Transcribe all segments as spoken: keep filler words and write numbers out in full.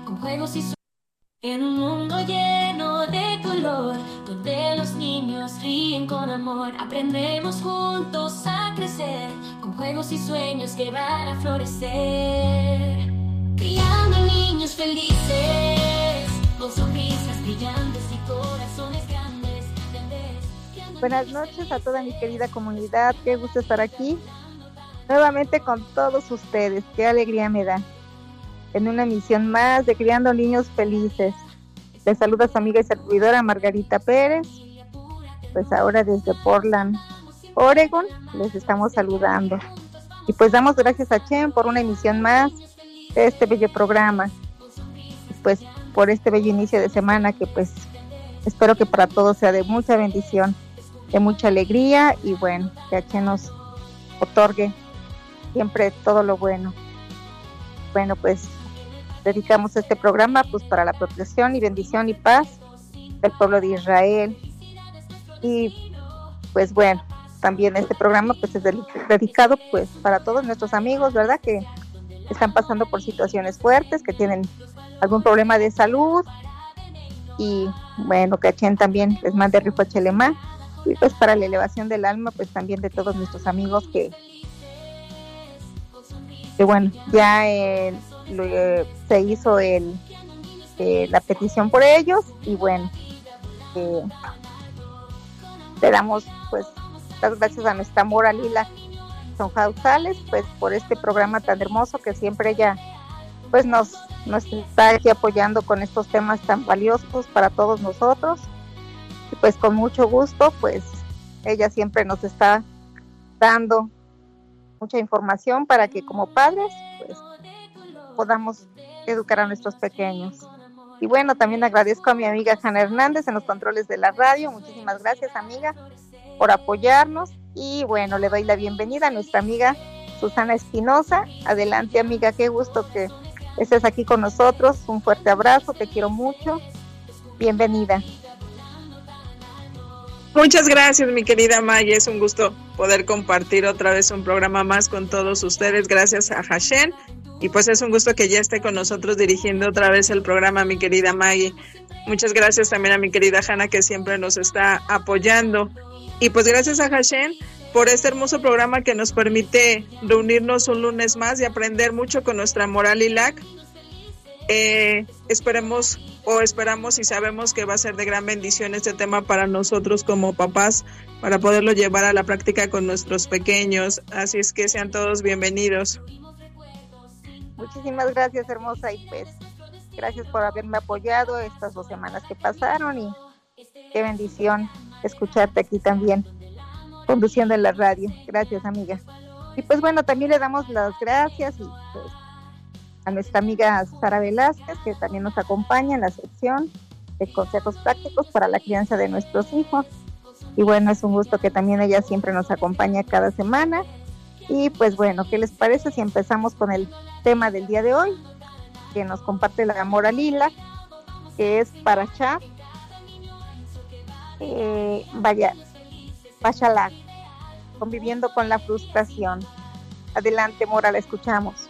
con juegos y su- en un mundo lleno de color, donde los niños ríen con amor, aprendemos juntos a crecer, con juegos y sueños que van a florecer. Criando niños felices, con sonrisas brillantes y corazones grandes. Buenas noches a toda mi querida comunidad, qué gusto estar aquí nuevamente con todos ustedes, qué alegría me da en una emisión más de Criando Niños Felices. Les saluda su amiga y servidora Margarita Pérez, pues ahora desde Portland, Oregon, les estamos saludando. Y pues damos gracias a Chem por una emisión más de este bello programa, y pues por este bello inicio de semana que pues espero que para todos sea de mucha bendición, de mucha alegría y bueno, que H nos otorgue siempre todo lo bueno. Bueno, pues dedicamos este programa pues para la protección y bendición y paz del pueblo de Israel. Y pues bueno, también este programa pues es dedicado pues para todos nuestros amigos, ¿verdad? Que están pasando por situaciones fuertes, que tienen algún problema de salud. Y bueno, que H también les mande Rifo Chelemá. Y pues para la elevación del alma, pues también de todos nuestros amigos que, que bueno, ya eh, lo, eh, se hizo el, eh, la petición por ellos y bueno, eh, le damos pues las gracias a nuestra Mora Lila Sonjausales pues por este programa tan hermoso que siempre ella pues nos, nos está aquí apoyando con estos temas tan valiosos para todos nosotros. Y pues con mucho gusto, pues ella siempre nos está dando mucha información para que como padres, pues podamos educar a nuestros pequeños. Y bueno, también agradezco a mi amiga Hanna Hernández en los controles de la radio. Muchísimas gracias, amiga, por apoyarnos. Y bueno, le doy la bienvenida a nuestra amiga Susana Espinosa. Adelante, amiga, qué gusto que estés aquí con nosotros. Un fuerte abrazo, te quiero mucho. Bienvenida. Muchas gracias, mi querida May, es un gusto poder compartir otra vez un programa más con todos ustedes, gracias a Hashem, y pues es un gusto que ya esté con nosotros dirigiendo otra vez el programa, mi querida May. Muchas gracias también a mi querida Hanna, que siempre nos está apoyando, y pues gracias a Hashem por este hermoso programa que nos permite reunirnos un lunes más y aprender mucho con nuestra Mora Lila. Eh, esperemos o esperamos y sabemos que va a ser de gran bendición este tema para nosotros como papás, para poderlo llevar a la práctica con nuestros pequeños, así es que sean todos bienvenidos. Muchísimas gracias, hermosa, y pues gracias por haberme apoyado estas dos semanas que pasaron y qué bendición escucharte aquí también conduciendo en la radio. Gracias, amiga. Y pues bueno, también le damos las gracias y pues a nuestra amiga Sara Velázquez, que también nos acompaña en la sección de consejos prácticos para la crianza de nuestros hijos. Y bueno, es un gusto que también ella siempre nos acompaña cada semana. Y pues bueno, ¿qué les parece si empezamos con el tema del día de hoy? Que nos comparte la Mora Lila, que es Parashá, eh, vaya, Bashalach, conviviendo con la frustración. Adelante, Mora, la escuchamos.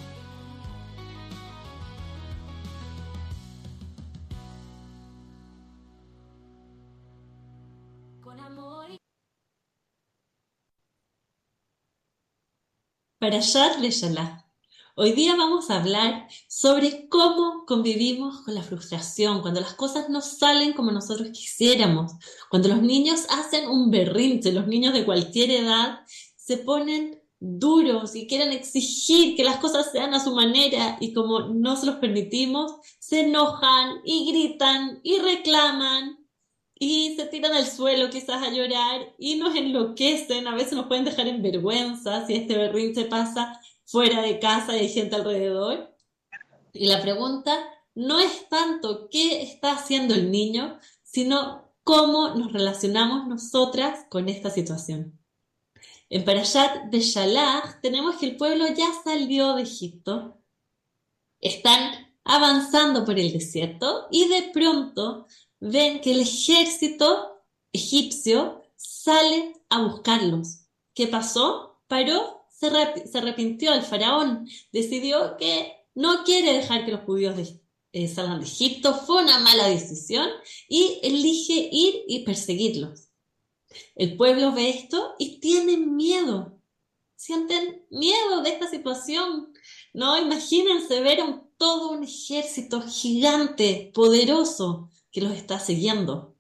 Parashat Beshalach. Hoy día vamos a hablar sobre cómo convivimos con la frustración, cuando las cosas no salen como nosotros quisiéramos, cuando los niños hacen un berrinche, los niños de cualquier edad se ponen duros y quieren exigir que las cosas sean a su manera y como no se los permitimos, se enojan y gritan y reclaman y se tiran al suelo quizás a llorar y nos enloquecen, a veces nos pueden dejar en vergüenza si este berrinche pasa fuera de casa y hay gente alrededor. Y la pregunta no es tanto qué está haciendo el niño, sino cómo nos relacionamos nosotras con esta situación. En Parashat Beshalach tenemos que el pueblo ya salió de Egipto, están avanzando por el desierto y de pronto ven que el ejército egipcio sale a buscarlos. ¿Qué pasó? Paró, se, rep- se arrepintió el faraón, decidió que no quiere dejar que los judíos de- eh, salgan de Egipto, fue una mala decisión, y elige ir y perseguirlos. El pueblo ve esto y tiene miedo, sienten miedo de esta situación, ¿no? Imagínense ver a un, todo un ejército gigante, poderoso, que los está siguiendo.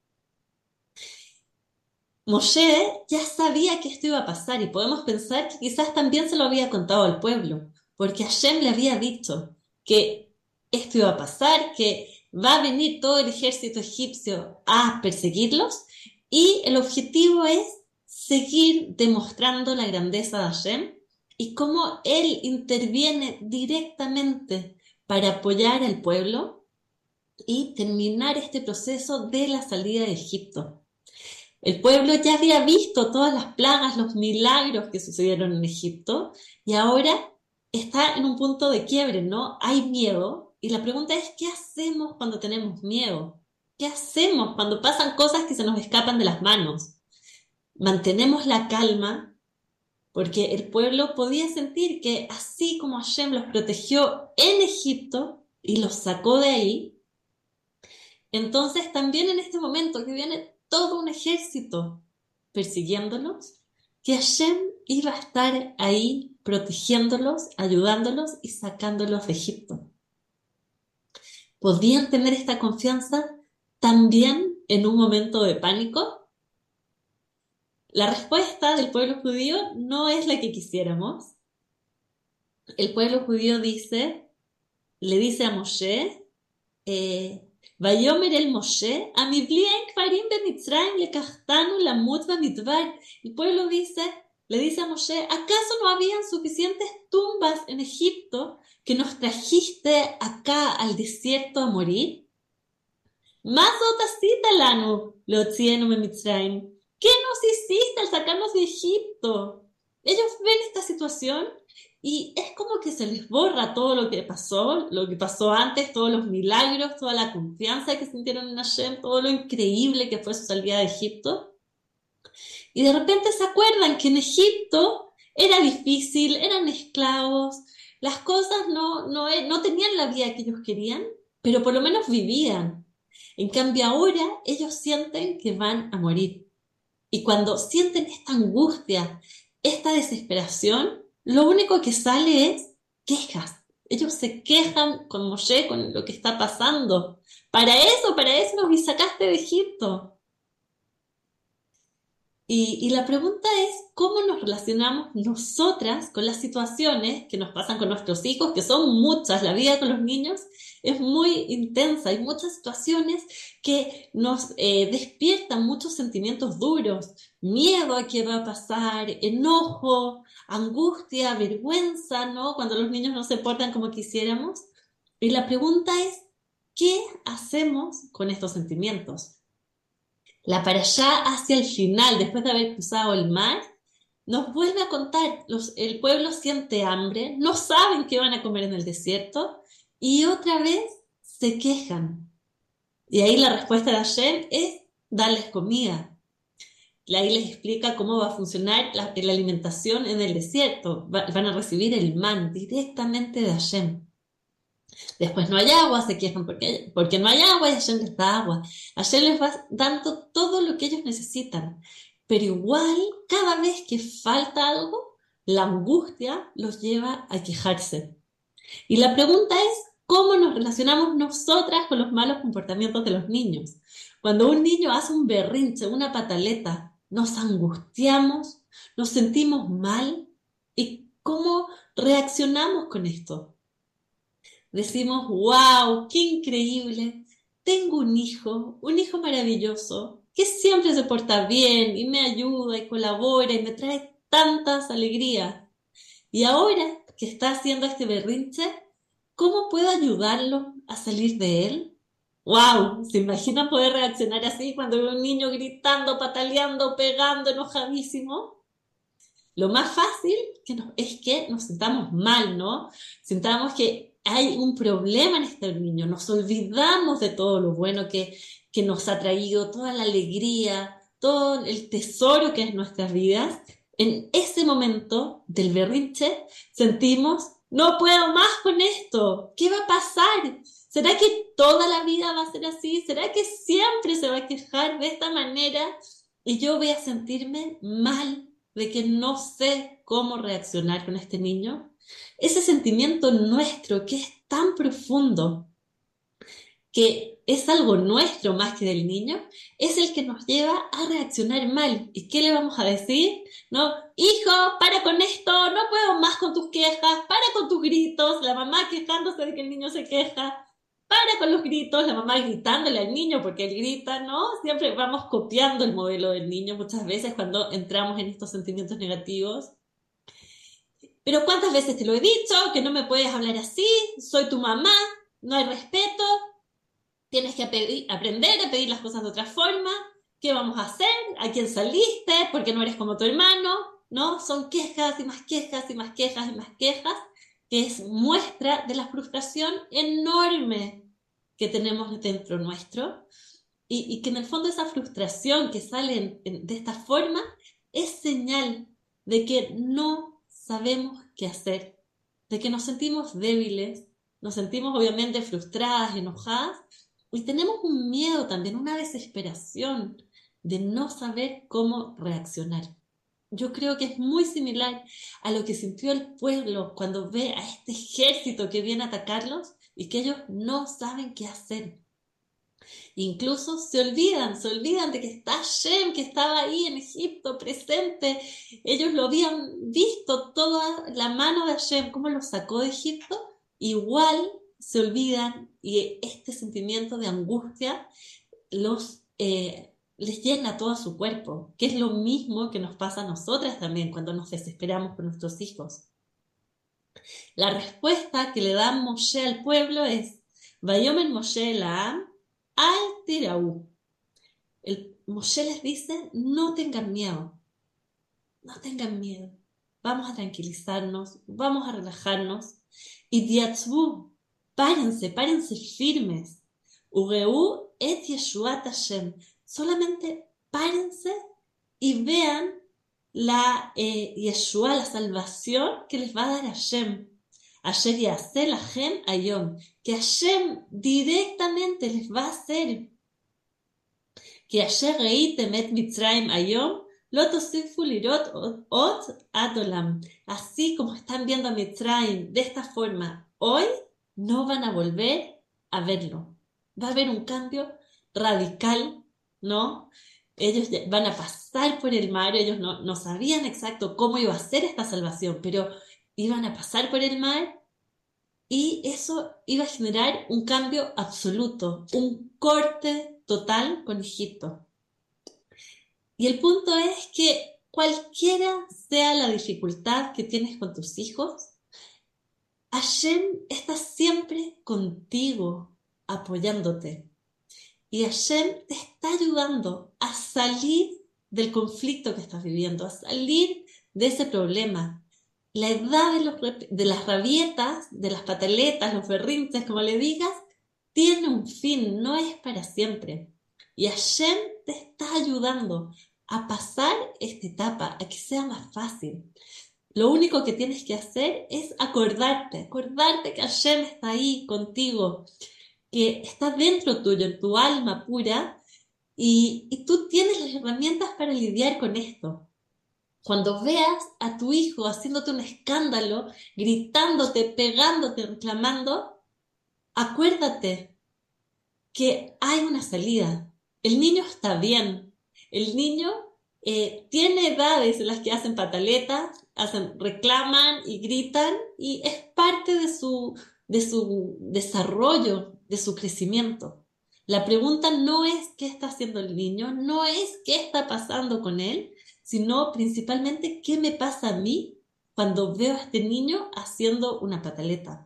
Moshe ya sabía que esto iba a pasar y podemos pensar que quizás también se lo había contado al pueblo, porque Hashem le había dicho que esto iba a pasar, que va a venir todo el ejército egipcio a perseguirlos, y el objetivo es seguir demostrando la grandeza de Hashem y cómo Él interviene directamente para apoyar al pueblo y terminar este proceso de la salida de Egipto. El pueblo ya había visto todas las plagas, los milagros que sucedieron en Egipto, y ahora está en un punto de quiebre, ¿no? Hay miedo, y la pregunta es, ¿qué hacemos cuando tenemos miedo? ¿Qué hacemos cuando pasan cosas que se nos escapan de las manos? Mantenemos la calma, porque el pueblo podía sentir que así como Hashem los protegió en Egipto y los sacó de ahí, entonces también en este momento que viene todo un ejército persiguiéndolos, que Hashem iba a estar ahí protegiéndolos, ayudándolos y sacándolos de Egipto. ¿Podían tener esta confianza también en un momento de pánico? La respuesta del pueblo judío no es la que quisiéramos. El pueblo judío dice, le dice a Moshe, eh, Vayomer el Moshe, Amibli en Kfarim bemitzrayim lekachtanu lamut bamidbar. El pueblo dice, le dice a Moshe, ¿acaso no habían suficientes tumbas en Egipto que nos trajiste acá al desierto a morir? Mazot asita lanu leotzienu bemitzrayim. ¿Qué nos hiciste al sacarnos de Egipto? Ellos ven esta situación y es como que se les borra todo lo que pasó, lo que pasó antes, todos los milagros, toda la confianza que sintieron en Hashem, todo lo increíble que fue su salida de Egipto. Y de repente se acuerdan que en Egipto era difícil, eran esclavos, las cosas no, no, no tenían la vida que ellos querían, pero por lo menos vivían. En cambio ahora ellos sienten que van a morir. Y cuando sienten esta angustia, esta desesperación, lo único que sale es quejas. Ellos se quejan con Moshe, con lo que está pasando. Para eso, para eso nos sacaste de Egipto. Y, y la pregunta es, ¿cómo nos relacionamos nosotras con las situaciones que nos pasan con nuestros hijos, que son muchas? La vida con los niños es muy intensa. Hay muchas situaciones que nos eh, despiertan muchos sentimientos duros. Miedo a qué va a pasar, enojo, angustia, vergüenza, ¿no? Cuando los niños no se portan como quisiéramos. Y la pregunta es, ¿qué hacemos con estos sentimientos? La parashá hacia el final, después de haber cruzado el mar, nos vuelve a contar, los, el pueblo siente hambre, no saben qué van a comer en el desierto, y otra vez se quejan. Y ahí la respuesta de Hashem es darles comida. Y ahí les explica cómo va a funcionar la, la alimentación en el desierto. Va, van a recibir el man directamente de Hashem. Después no hay agua, se quejan porque, porque no hay agua y Hashem les da agua. Hashem les va dando todo lo que ellos necesitan. Pero igual, cada vez que falta algo, la angustia los lleva a quejarse. Y la pregunta es, ¿cómo nos relacionamos nosotras con los malos comportamientos de los niños? Cuando un niño hace un berrinche, una pataleta, nos angustiamos, nos sentimos mal. ¿Y cómo reaccionamos con esto? Decimos, wow, qué increíble, tengo un hijo, un hijo maravilloso, que siempre se porta bien y me ayuda y colabora y me trae tantas alegrías. Y ahora que está haciendo este berrinche, ¿cómo puedo ayudarlo a salir de él? ¡Wow! ¿Se imaginan poder reaccionar así cuando ve un niño gritando, pataleando, pegando, enojadísimo? Lo más fácil que nos, es que nos sintamos mal, ¿no? Sintamos que hay un problema en este niño, nos olvidamos de todo lo bueno que, que nos ha traído, toda la alegría, todo el tesoro que es nuestras vidas. En ese momento del berrinche sentimos, no puedo más con esto, ¿qué va a pasar? ¿Será que toda la vida va a ser así? ¿Será que siempre se va a quejar de esta manera y yo voy a sentirme mal de que no sé cómo reaccionar con este niño? Ese sentimiento nuestro que es tan profundo, que es algo nuestro más que del niño, es el que nos lleva a reaccionar mal. ¿Y qué le vamos a decir? No, hijo, para con esto, no puedo más con tus quejas, para con tus gritos, la mamá quejándose de que el niño se queja, para con los gritos, la mamá gritándole al niño porque él grita, ¿no? Siempre vamos copiando el modelo del niño muchas veces cuando entramos en estos sentimientos negativos. Pero ¿cuántas veces te lo he dicho? Que no me puedes hablar así, soy tu mamá, no hay respeto. Tienes que pedir, aprender a pedir las cosas de otra forma. ¿Qué vamos a hacer? ¿A quién saliste? Porque no eres como tu hermano, ¿no? Son quejas y más quejas y más quejas y más quejas, que es muestra de la frustración enorme que tenemos dentro nuestro. Y, y que en el fondo esa frustración que sale en, en, de esta forma es señal de que no sabemos qué hacer, de que nos sentimos débiles, nos sentimos obviamente frustradas, enojadas, y tenemos un miedo también, una desesperación de no saber cómo reaccionar. Yo creo que es muy similar a lo que sintió el pueblo cuando ve a este ejército que viene a atacarlos y que ellos no saben qué hacer. Incluso se olvidan, se olvidan de que está Hashem, que estaba ahí en Egipto presente. Ellos lo habían visto, toda la mano de Hashem, cómo los sacó de Egipto. Igual se olvidan y este sentimiento de angustia los, eh, les llena todo su cuerpo, que es lo mismo que nos pasa a nosotras también cuando nos desesperamos por nuestros hijos. La respuesta que le da Moshe al pueblo es: Vayomer Moshe La'am al tiraú. El Moshe les dice: no tengan miedo, no tengan miedo, vamos a tranquilizarnos, vamos a relajarnos. Y diatzbu, párense, párense firmes. Ureu et Yeshuat Hashem, solamente párense y vean la eh, Yeshua, la salvación que les va a dar Hashem. Asher yaseh lachem hayom, que Hashem directamente les va a hacer. Que asher reitem et Mitzrayim hayom, lo tosifu lirot ot ad olam. Así como están viendo a Mitzrayim de esta forma hoy, no van a volver a verlo. Va a haber un cambio radical, ¿no? Ellos van a pasar por el mar, ellos no, no sabían exacto cómo iba a ser esta salvación, pero iban a pasar por el mar y eso iba a generar un cambio absoluto, un corte total con Egipto. Y el punto es que cualquiera sea la dificultad que tienes con tus hijos, Hashem está siempre contigo, apoyándote. Y Hashem te está ayudando a salir del conflicto que estás viviendo, a salir de ese problema. La edad de, los, de las rabietas, de las pataletas, los berrinches, como le digas, tiene un fin, no es para siempre. Y Hashem te está ayudando a pasar esta etapa, a que sea más fácil. Lo único que tienes que hacer es acordarte, acordarte que Hashem está ahí contigo, que está dentro tuyo, en tu alma pura, y, y tú tienes las herramientas para lidiar con esto. Cuando veas a tu hijo haciéndote un escándalo, gritándote, pegándote, reclamando, acuérdate que hay una salida. El niño está bien. El niño eh, tiene edades en las que hacen pataletas, hacen, reclaman y gritan, y es parte de su, de su desarrollo, de su crecimiento. La pregunta no es qué está haciendo el niño, no es qué está pasando con él, sino principalmente qué me pasa a mí cuando veo a este niño haciendo una pataleta.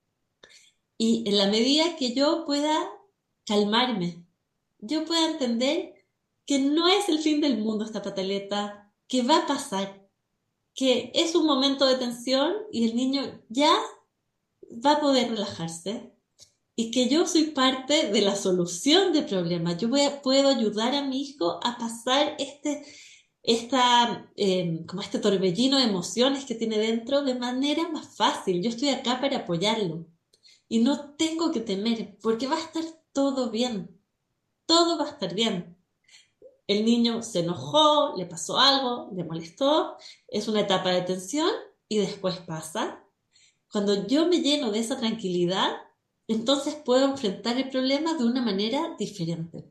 Y en la medida que yo pueda calmarme, yo pueda entender que no es el fin del mundo esta pataleta, que va a pasar, que es un momento de tensión y el niño ya va a poder relajarse, y que yo soy parte de la solución del problema. Yo voy a, puedo ayudar a mi hijo a pasar este, esta, eh, como este torbellino de emociones que tiene dentro de manera más fácil. Yo estoy acá para apoyarlo. y no tengo que temer porque va a estar todo bien, todo va a estar bien. El niño se enojó, le pasó algo, le molestó, es una etapa de tensión y después pasa. Cuando yo me lleno de esa tranquilidad, entonces puedo enfrentar el problema de una manera diferente.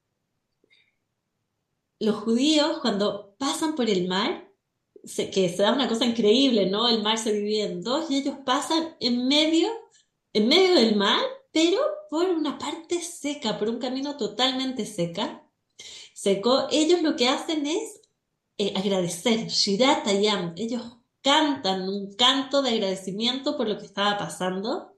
Los judíos, cuando pasan por el mar, se, que se da una cosa increíble, ¿no? El mar se divide en dos y ellos pasan en medio, en medio del mar, pero por una parte seca, por un camino totalmente seca, seco. Ellos lo que hacen es eh, agradecer, Shirat Hayam. Ellos cantan un canto de agradecimiento por lo que estaba pasando.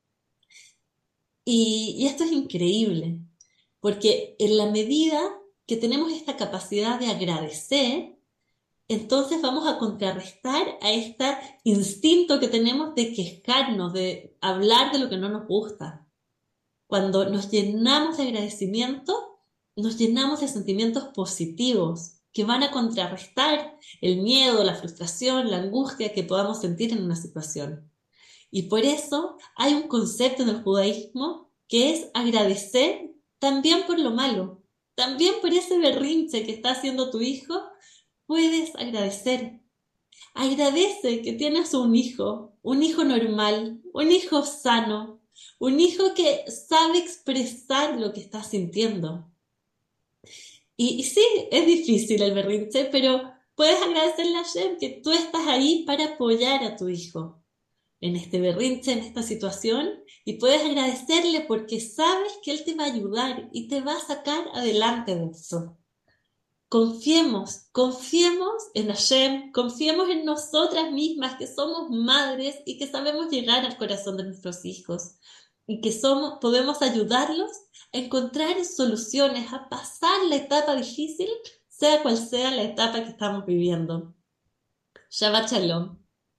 Y, y esto es increíble, porque en la medida que tenemos esta capacidad de agradecer, entonces vamos a contrarrestar a este instinto que tenemos de quejarnos, de hablar de lo que no nos gusta. Cuando nos llenamos de agradecimiento, nos llenamos de sentimientos positivos que van a contrarrestar el miedo, la frustración, la angustia que podamos sentir en una situación. Y por eso hay un concepto en el judaísmo que es agradecer también por lo malo, también por ese berrinche que está haciendo tu hijo, puedes agradecer. Agradece que tienes un hijo, un hijo normal, un hijo sano, un hijo que sabe expresar lo que está sintiendo. Y, y sí, es difícil el berrinche, pero puedes agradecerle a Hashem que tú estás ahí para apoyar a tu hijo en este berrinche, en esta situación, y puedes agradecerle porque sabes que Él te va a ayudar y te va a sacar adelante de eso. Confiemos, confiemos en Hashem, confiemos en nosotras mismas que somos madres y que sabemos llegar al corazón de nuestros hijos y que somos, podemos ayudarlos a encontrar soluciones, a pasar la etapa difícil, sea cual sea la etapa que estamos viviendo. Shabbat Shalom.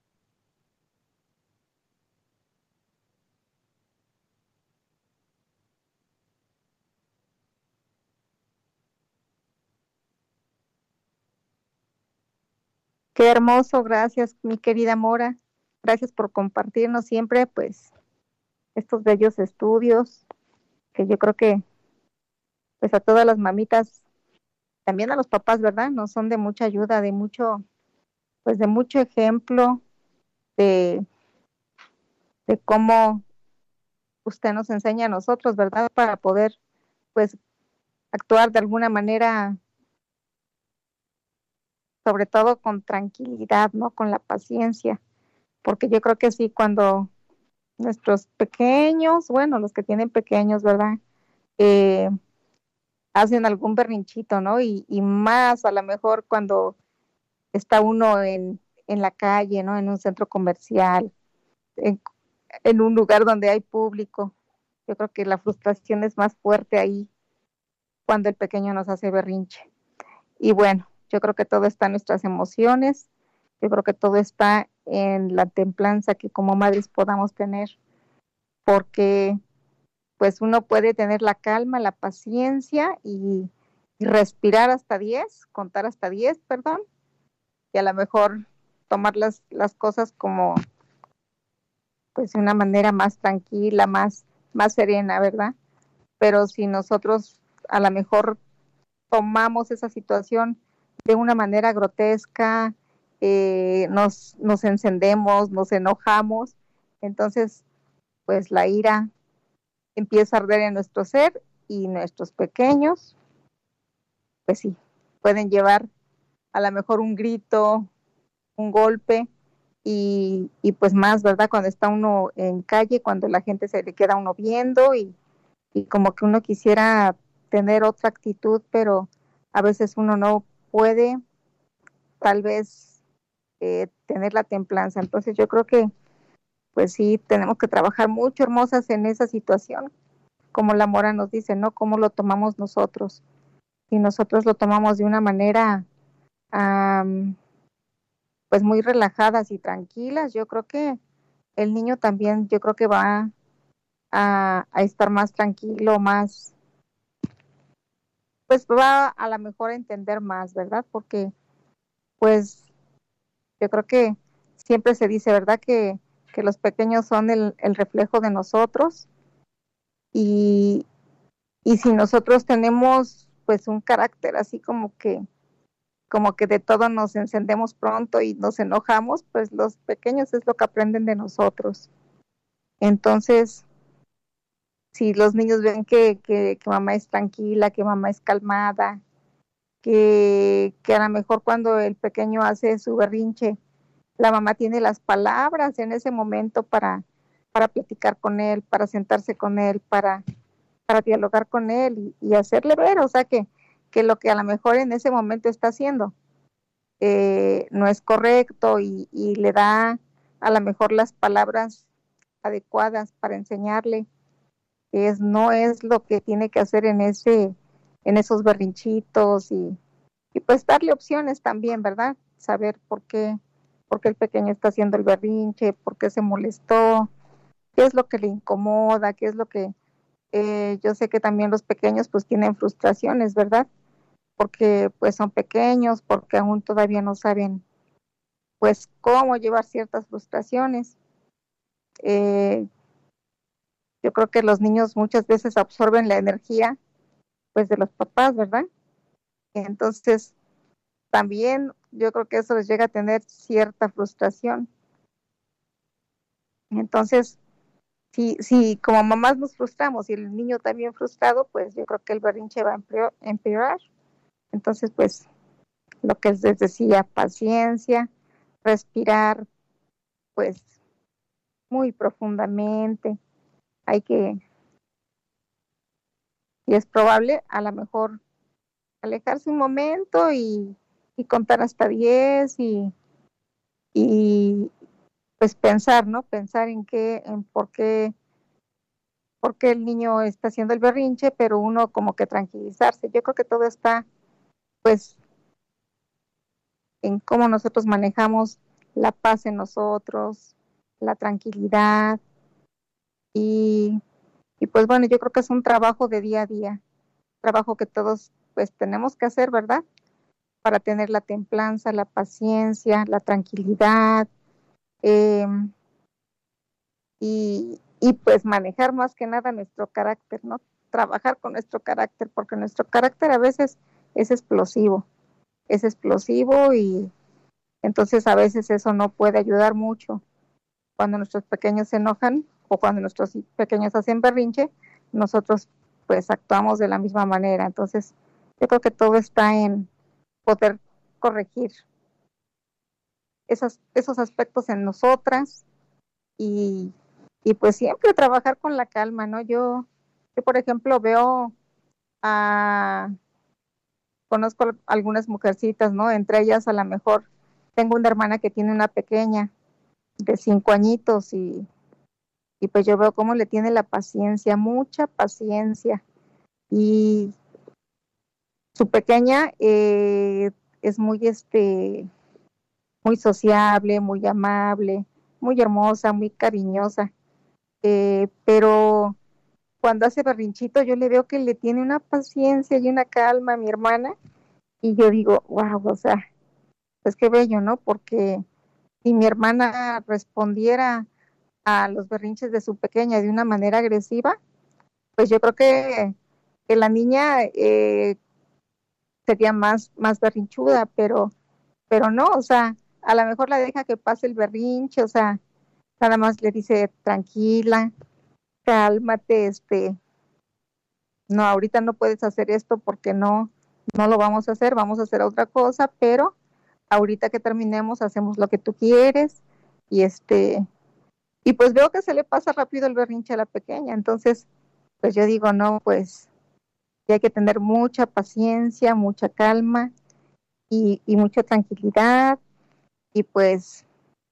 Qué hermoso, gracias, mi querida Mora. Gracias por compartirnos siempre, pues, estos bellos estudios, que yo creo que, pues, a todas las mamitas, también a los papás, ¿verdad? Nos son de mucha ayuda, de mucho, pues, de mucho ejemplo de, de cómo usted nos enseña a nosotros, ¿verdad? Para poder, pues, actuar de alguna manera, sobre todo con tranquilidad, ¿no? Con la paciencia, porque yo creo que sí, cuando nuestros pequeños, bueno, los que tienen pequeños, ¿verdad? Eh, hacen algún berrinchito, ¿no? Y, y más a lo mejor cuando está uno en, en la calle, ¿no? En un centro comercial, en, en un lugar donde hay público. Yo creo que la frustración es más fuerte ahí cuando el pequeño nos hace berrinche. Y bueno, yo creo que todo está en nuestras emociones, yo creo que todo está en la templanza que como madres podamos tener, porque pues uno puede tener la calma, la paciencia y, y respirar hasta diez, contar hasta diez, perdón, y a lo mejor tomar las, las cosas como pues de una manera más tranquila, más, más serena, ¿verdad? Pero si nosotros a lo mejor tomamos esa situación de una manera grotesca, eh, nos, nos encendemos, nos enojamos, entonces pues la ira empieza a arder en nuestro ser y nuestros pequeños, pues sí, pueden llevar a lo mejor un grito, un golpe y, y pues más, ¿verdad? Cuando está uno en calle, cuando la gente se le queda a uno viendo y, y como que uno quisiera tener otra actitud, pero a veces uno no puede tal vez eh, tener la templanza. Entonces yo creo que pues sí, tenemos que trabajar mucho, hermosas, en esa situación, como la Mora nos dice, ¿no? ¿Cómo lo tomamos nosotros? Si nosotros lo tomamos de una manera um, pues muy relajadas y tranquilas, yo creo que el niño también, yo creo que va a, a estar más tranquilo, más, pues va a lo mejor a entender más, ¿verdad? Porque pues yo creo que siempre se dice, ¿verdad? Que, que los pequeños son el, el reflejo de nosotros y, y si nosotros tenemos pues un carácter así como que como que de todo nos encendemos pronto y nos enojamos, pues los pequeños es lo que aprenden de nosotros. Entonces, si los niños ven que, que, que mamá es tranquila, que mamá es calmada, que, que a lo mejor cuando el pequeño hace su berrinche, la mamá tiene las palabras en ese momento para, para platicar con él, para sentarse con él, para, para dialogar con él y, y hacerle ver, o sea, que, que lo que a lo mejor en ese momento está haciendo eh, no es correcto y, y le da a lo mejor las palabras adecuadas para enseñarle que es, no es lo que tiene que hacer en ese, en esos berrinchitos y, y pues darle opciones también, ¿verdad? Saber por qué, por qué el pequeño está haciendo el berrinche, por qué se molestó, qué es lo que le incomoda, qué es lo que eh, yo sé que también los pequeños pues tienen frustraciones, ¿verdad? Porque pues son pequeños, porque aún todavía no saben pues cómo llevar ciertas frustraciones. Eh, yo creo que los niños muchas veces absorben la energía pues de los papás, ¿verdad? Entonces también yo creo que eso les llega a tener cierta frustración. Entonces, si, si como mamás nos frustramos y el niño también frustrado, pues yo creo que el berrinche va a empeorar. Entonces, pues lo que les decía, paciencia, respirar, pues muy profundamente. Hay que, y es probable, a lo mejor alejarse un momento y, y contar hasta diez y, y pues pensar, ¿no? Pensar en qué, en por qué, por qué el niño está haciendo el berrinche, pero uno como que tranquilizarse. Yo creo que todo está, pues, en cómo nosotros manejamos la paz en nosotros, la tranquilidad y, y pues bueno, yo creo que es un trabajo de día a día, trabajo que todos pues tenemos que hacer, ¿verdad? Para tener la templanza, la paciencia, la tranquilidad eh, y, y pues manejar más que nada nuestro carácter, ¿no? Trabajar con nuestro carácter, porque nuestro carácter a veces es explosivo, es explosivo y entonces a veces eso no puede ayudar mucho. Cuando nuestros pequeños se enojan o cuando nuestros pequeños hacen berrinche, nosotros pues actuamos de la misma manera. Entonces yo creo que todo está en poder corregir esos, esos aspectos en nosotras y, y pues siempre trabajar con la calma, ¿no? Yo, yo por ejemplo, veo a, conozco algunas mujercitas, ¿no? Entre ellas a lo mejor tengo una hermana que tiene una pequeña de cinco añitos y, y pues yo veo cómo le tiene la paciencia, mucha paciencia y su pequeña eh, es muy este muy sociable, muy amable, muy hermosa, muy cariñosa, eh, pero cuando hace berrinchito yo le veo que le tiene una paciencia y una calma a mi hermana y yo digo, wow, o sea, pues qué bello, ¿no? Porque si mi hermana respondiera a los berrinches de su pequeña de una manera agresiva, pues yo creo que, que la niña eh, sería más, más berrinchuda, pero, pero no, o sea, a lo mejor la deja que pase el berrinche, o sea, nada más le dice tranquila, cálmate, este, no, ahorita no puedes hacer esto porque no, no lo vamos a hacer, vamos a hacer otra cosa, pero ahorita que terminemos hacemos lo que tú quieres y este, y pues veo que se le pasa rápido el berrinche a la pequeña, entonces, pues yo digo, no, pues y hay que tener mucha paciencia, mucha calma y, y mucha tranquilidad y pues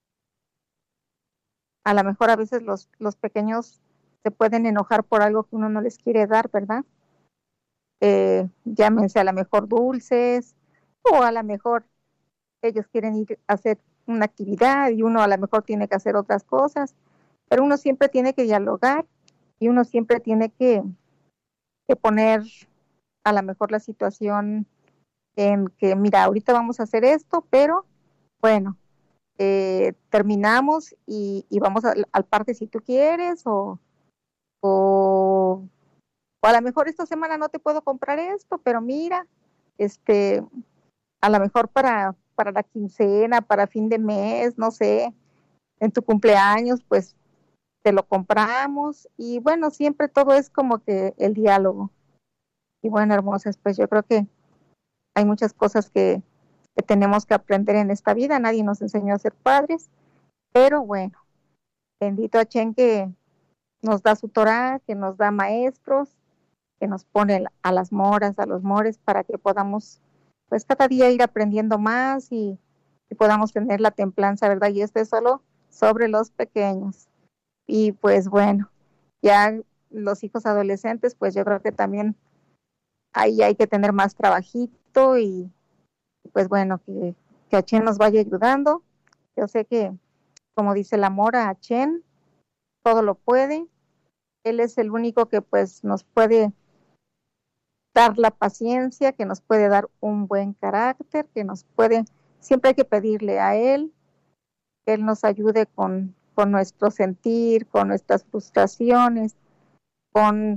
a lo mejor a veces los, los pequeños se pueden enojar por algo que uno no les quiere dar, ¿verdad? Eh, llámense a lo mejor dulces o a lo mejor ellos quieren ir a hacer una actividad y uno a lo mejor tiene que hacer otras cosas, pero uno siempre tiene que dialogar y uno siempre tiene que, que poner a lo mejor la situación en que, mira, ahorita vamos a hacer esto, pero bueno, eh, terminamos y, y vamos al, al parque si tú quieres, o, o, o a lo mejor esta semana no te puedo comprar esto, pero mira, este, a lo mejor para, para la quincena, para fin de mes, no sé, en tu cumpleaños, pues te lo compramos. Y bueno, siempre todo es como que el diálogo. Y bueno, hermosas, pues yo creo que hay muchas cosas que, que tenemos que aprender en esta vida. Nadie nos enseñó a ser padres, pero bueno, bendito Achén que nos da su Torah, que nos da maestros, que nos pone a las moras, a los mores, para que podamos, pues cada día ir aprendiendo más y, y podamos tener la templanza, ¿verdad? Y esto es solo sobre los pequeños. Y pues bueno, ya los hijos adolescentes, pues yo creo que también ahí hay que tener más trabajito y pues bueno, que, que Achén nos vaya ayudando. Yo sé que, como dice el amor a Achén, todo lo puede. Él es el único que pues nos puede dar la paciencia, que nos puede dar un buen carácter, que nos puede, siempre hay que pedirle a Él que Él nos ayude con, con nuestro sentir, con nuestras frustraciones, con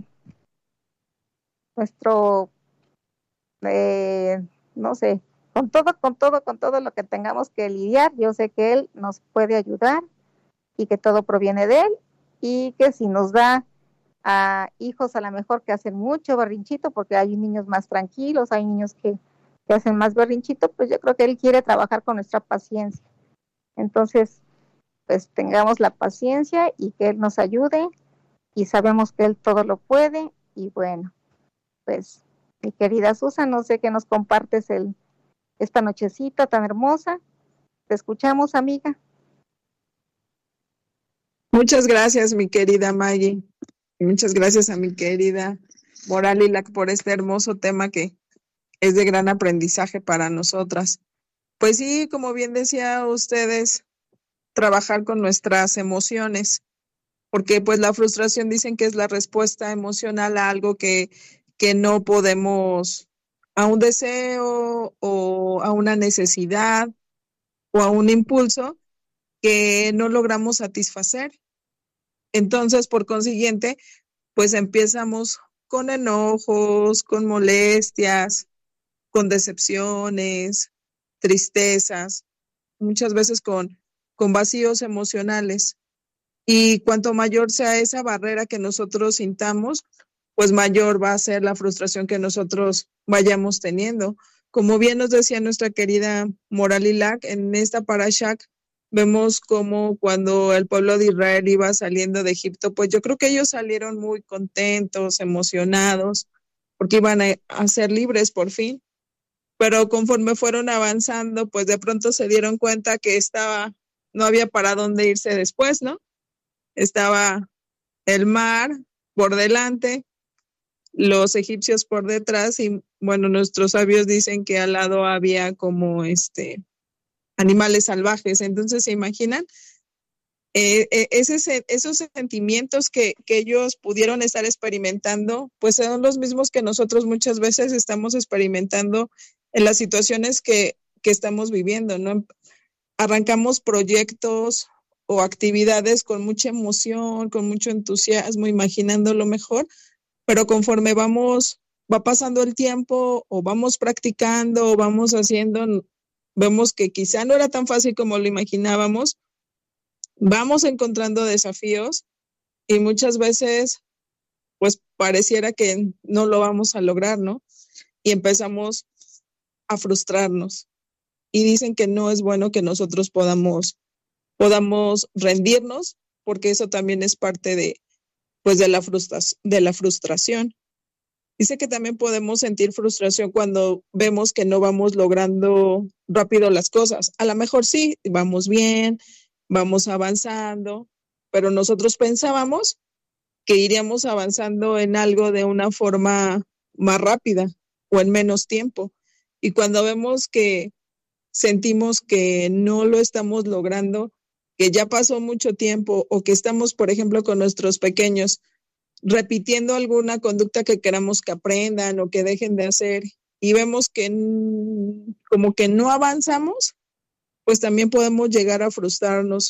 nuestro, eh, no sé, con todo, con todo, con todo lo que tengamos que lidiar. Yo sé que Él nos puede ayudar y que todo proviene de Él, y que si nos da a hijos a lo mejor que hacen mucho berrinchito, porque hay niños más tranquilos, hay niños que, que hacen más berrinchito, pues yo creo que Él quiere trabajar con nuestra paciencia. Entonces, pues tengamos la paciencia y que Él nos ayude, y sabemos que Él todo lo puede. Y bueno, pues mi querida Susan, no sé qué nos compartes el, esta nochecita tan hermosa. Te escuchamos, amiga. Muchas gracias, mi querida Maggie. Y muchas gracias a mi querida Moral Lilac por este hermoso tema que es de gran aprendizaje para nosotras. Pues sí, como bien decía ustedes, trabajar con nuestras emociones, porque pues la frustración dicen que es la respuesta emocional a algo que, que no podemos, a un deseo o a una necesidad o a un impulso que no logramos satisfacer. Entonces, por consiguiente, pues empezamos con enojos, con molestias, con decepciones, tristezas, muchas veces con, con vacíos emocionales. Y cuanto mayor sea esa barrera que nosotros sintamos, pues mayor va a ser la frustración que nosotros vayamos teniendo. Como bien nos decía nuestra querida Moral Lilac, en esta parashá vemos como cuando el pueblo de Israel iba saliendo de Egipto, pues yo creo que ellos salieron muy contentos, emocionados, porque iban a, a ser libres por fin. Pero conforme fueron avanzando, pues de pronto se dieron cuenta que estaba, no había para dónde irse después, ¿no? Estaba el mar por delante, los egipcios por detrás, y bueno, nuestros sabios dicen que al lado había como este animales salvajes. Entonces, ¿se imaginan? Eh, eh, ese, esos sentimientos que, que ellos pudieron estar experimentando, pues son los mismos que nosotros muchas veces estamos experimentando en las situaciones que, que estamos viviendo, ¿no? Arrancamos proyectos o actividades con mucha emoción, con mucho entusiasmo, imaginando lo mejor, pero conforme vamos, va pasando el tiempo, o vamos practicando, o vamos haciendo, vemos que quizá no era tan fácil como lo imaginábamos, vamos encontrando desafíos y muchas veces pues pareciera que no lo vamos a lograr, ¿no? Y empezamos a frustrarnos. Y dicen que no es bueno que nosotros podamos, podamos rendirnos, porque eso también es parte de, pues de la frustra- de la frustración. Dice que también podemos sentir frustración cuando vemos que no vamos logrando rápido las cosas. A lo mejor sí, vamos bien, vamos avanzando, pero nosotros pensábamos que iríamos avanzando en algo de una forma más rápida o en menos tiempo. Y cuando vemos que sentimos que no lo estamos logrando, que ya pasó mucho tiempo, o que estamos, por ejemplo, con nuestros pequeños, repitiendo alguna conducta que queramos que aprendan o que dejen de hacer, y vemos que n- como que no avanzamos, pues también podemos llegar a frustrarnos.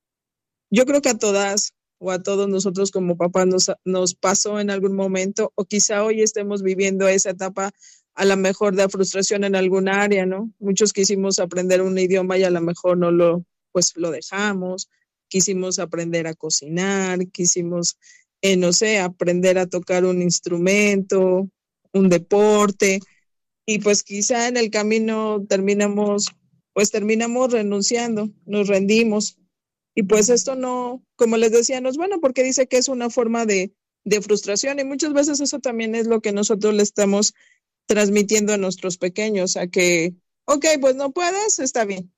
Yo creo que a todas o a todos nosotros como papás nos, nos pasó en algún momento, o quizá hoy estemos viviendo esa etapa a lo mejor de frustración en alguna área, ¿no? Muchos quisimos aprender un idioma y a lo mejor no lo, pues lo dejamos. Quisimos aprender a cocinar, quisimos, eh, no sé, aprender a tocar un instrumento, un deporte, y pues quizá en el camino terminamos, pues terminamos renunciando, nos rendimos. Y pues esto no, como les decía, no es bueno porque dice que es una forma de, de frustración, y muchas veces eso también es lo que nosotros le estamos transmitiendo a nuestros pequeños, a que, ok, pues no puedes, está bien.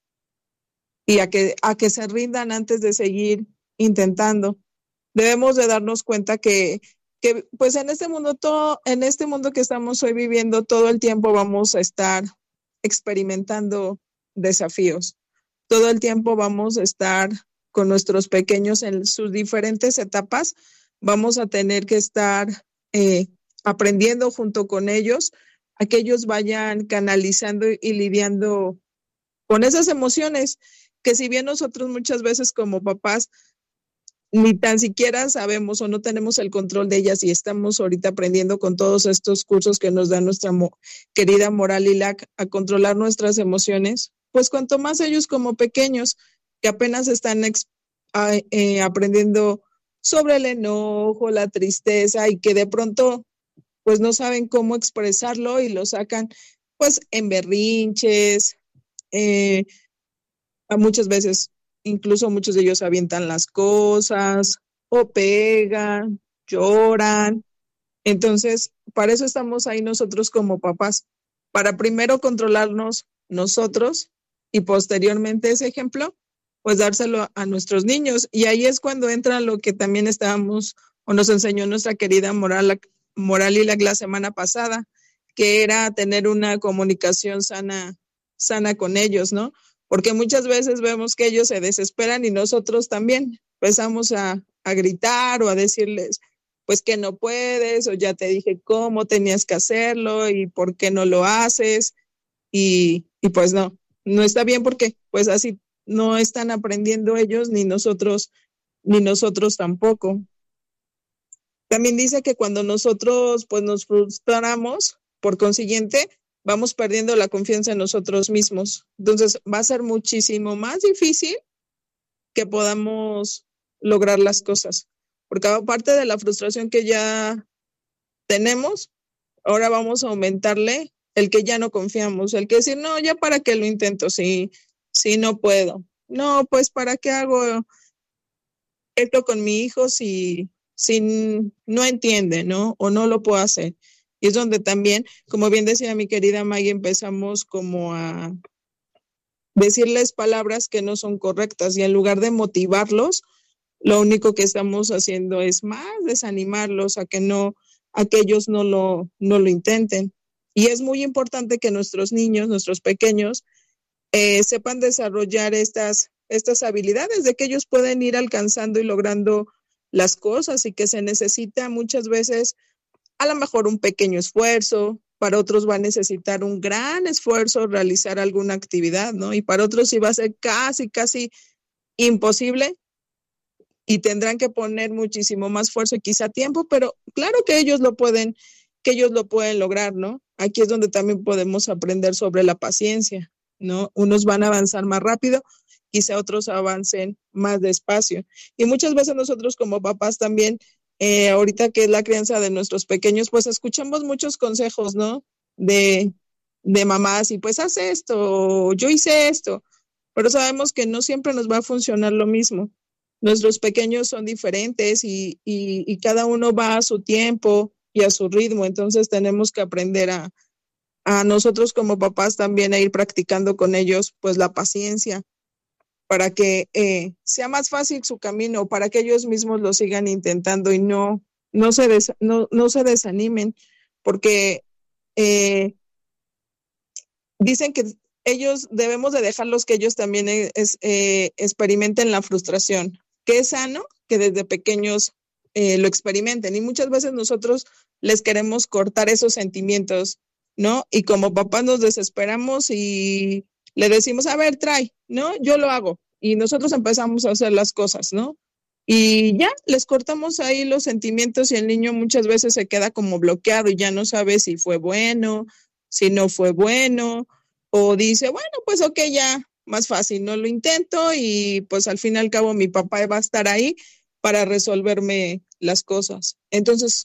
Y a que, a que se rindan antes de seguir intentando. Debemos de darnos cuenta que, que pues en este mundo, todo, en este mundo que estamos hoy viviendo, todo el tiempo vamos a estar experimentando desafíos. Todo el tiempo vamos a estar con nuestros pequeños en sus diferentes etapas. Vamos a tener que estar eh, aprendiendo junto con ellos, a que ellos vayan canalizando y lidiando con esas emociones que, si bien nosotros muchas veces como papás ni tan siquiera sabemos o no tenemos el control de ellas, y estamos ahorita aprendiendo con todos estos cursos que nos da nuestra mo- querida Moral Lilac a controlar nuestras emociones, pues cuanto más ellos como pequeños que apenas están ex- a, eh, aprendiendo sobre el enojo, la tristeza, y que de pronto pues no saben cómo expresarlo y lo sacan pues en berrinches, eh, a muchas veces, incluso muchos de ellos avientan las cosas o pegan, lloran. Entonces, para eso estamos ahí nosotros como papás, para primero controlarnos nosotros y posteriormente ese ejemplo, pues dárselo a nuestros niños. Y ahí es cuando entra lo que también estábamos o nos enseñó nuestra querida Moral, Moral Lilac la semana pasada, que era tener una comunicación sana, sana con ellos, ¿no? Porque muchas veces vemos que ellos se desesperan y nosotros también empezamos a, a gritar o a decirles, pues que no puedes, o ya te dije cómo tenías que hacerlo y por qué no lo haces. Y, y pues no, no está bien, porque pues así no están aprendiendo ellos, ni nosotros, ni nosotros tampoco. También dice que cuando nosotros pues nos frustramos, por consiguiente, vamos perdiendo la confianza en nosotros mismos. Entonces va a ser muchísimo más difícil que podamos lograr las cosas. Porque aparte de la frustración que ya tenemos, ahora vamos a aumentarle el que ya no confiamos, el que decir, no, ya para qué lo intento, si, si no puedo. No, pues para qué hago esto con mi hijo si, si no entiende, ¿no? O no lo puedo hacer. Y es donde también, como bien decía mi querida Maggie, empezamos como a decirles palabras que no son correctas, y en lugar de motivarlos, lo único que estamos haciendo es más desanimarlos a que no, a que ellos no lo, no lo intenten. Y es muy importante que nuestros niños, nuestros pequeños, eh, sepan desarrollar estas, estas habilidades, de que ellos pueden ir alcanzando y logrando las cosas, y que se necesita muchas veces a lo mejor un pequeño esfuerzo. Para otros va a necesitar un gran esfuerzo realizar alguna actividad, ¿no? Y para otros sí va a ser casi, casi imposible, y tendrán que poner muchísimo más esfuerzo y quizá tiempo, pero claro que ellos lo pueden, que ellos lo pueden lograr, ¿no? Aquí es donde también podemos aprender sobre la paciencia, ¿no? Unos van a avanzar más rápido, quizá otros avancen más despacio. Y muchas veces nosotros como papás también, eh, ahorita que es la crianza de nuestros pequeños, pues escuchamos muchos consejos, ¿no? De, de mamás, y pues haz esto, yo hice esto, pero sabemos que no siempre nos va a funcionar lo mismo. Nuestros pequeños son diferentes y, y, y cada uno va a su tiempo y a su ritmo. Entonces tenemos que aprender a, a nosotros como papás también a ir practicando con ellos pues la paciencia, para que eh, sea más fácil su camino, para que ellos mismos lo sigan intentando y no, no, se, des, no, no se desanimen, porque eh, dicen que ellos debemos de dejarlos que ellos también es, eh, experimenten la frustración, que es sano que desde pequeños eh, lo experimenten, y muchas veces nosotros les queremos cortar esos sentimientos, ¿no? Y como papás nos desesperamos y le decimos, a ver, trae, ¿no? Yo lo hago. Y nosotros empezamos a hacer las cosas, ¿no? Y ya les cortamos ahí los sentimientos y el niño muchas veces se queda como bloqueado y ya no sabe si fue bueno, si no fue bueno, o dice, bueno, pues ok, ya, más fácil, no lo intento y pues al fin y al cabo mi papá va a estar ahí para resolverme las cosas. Entonces,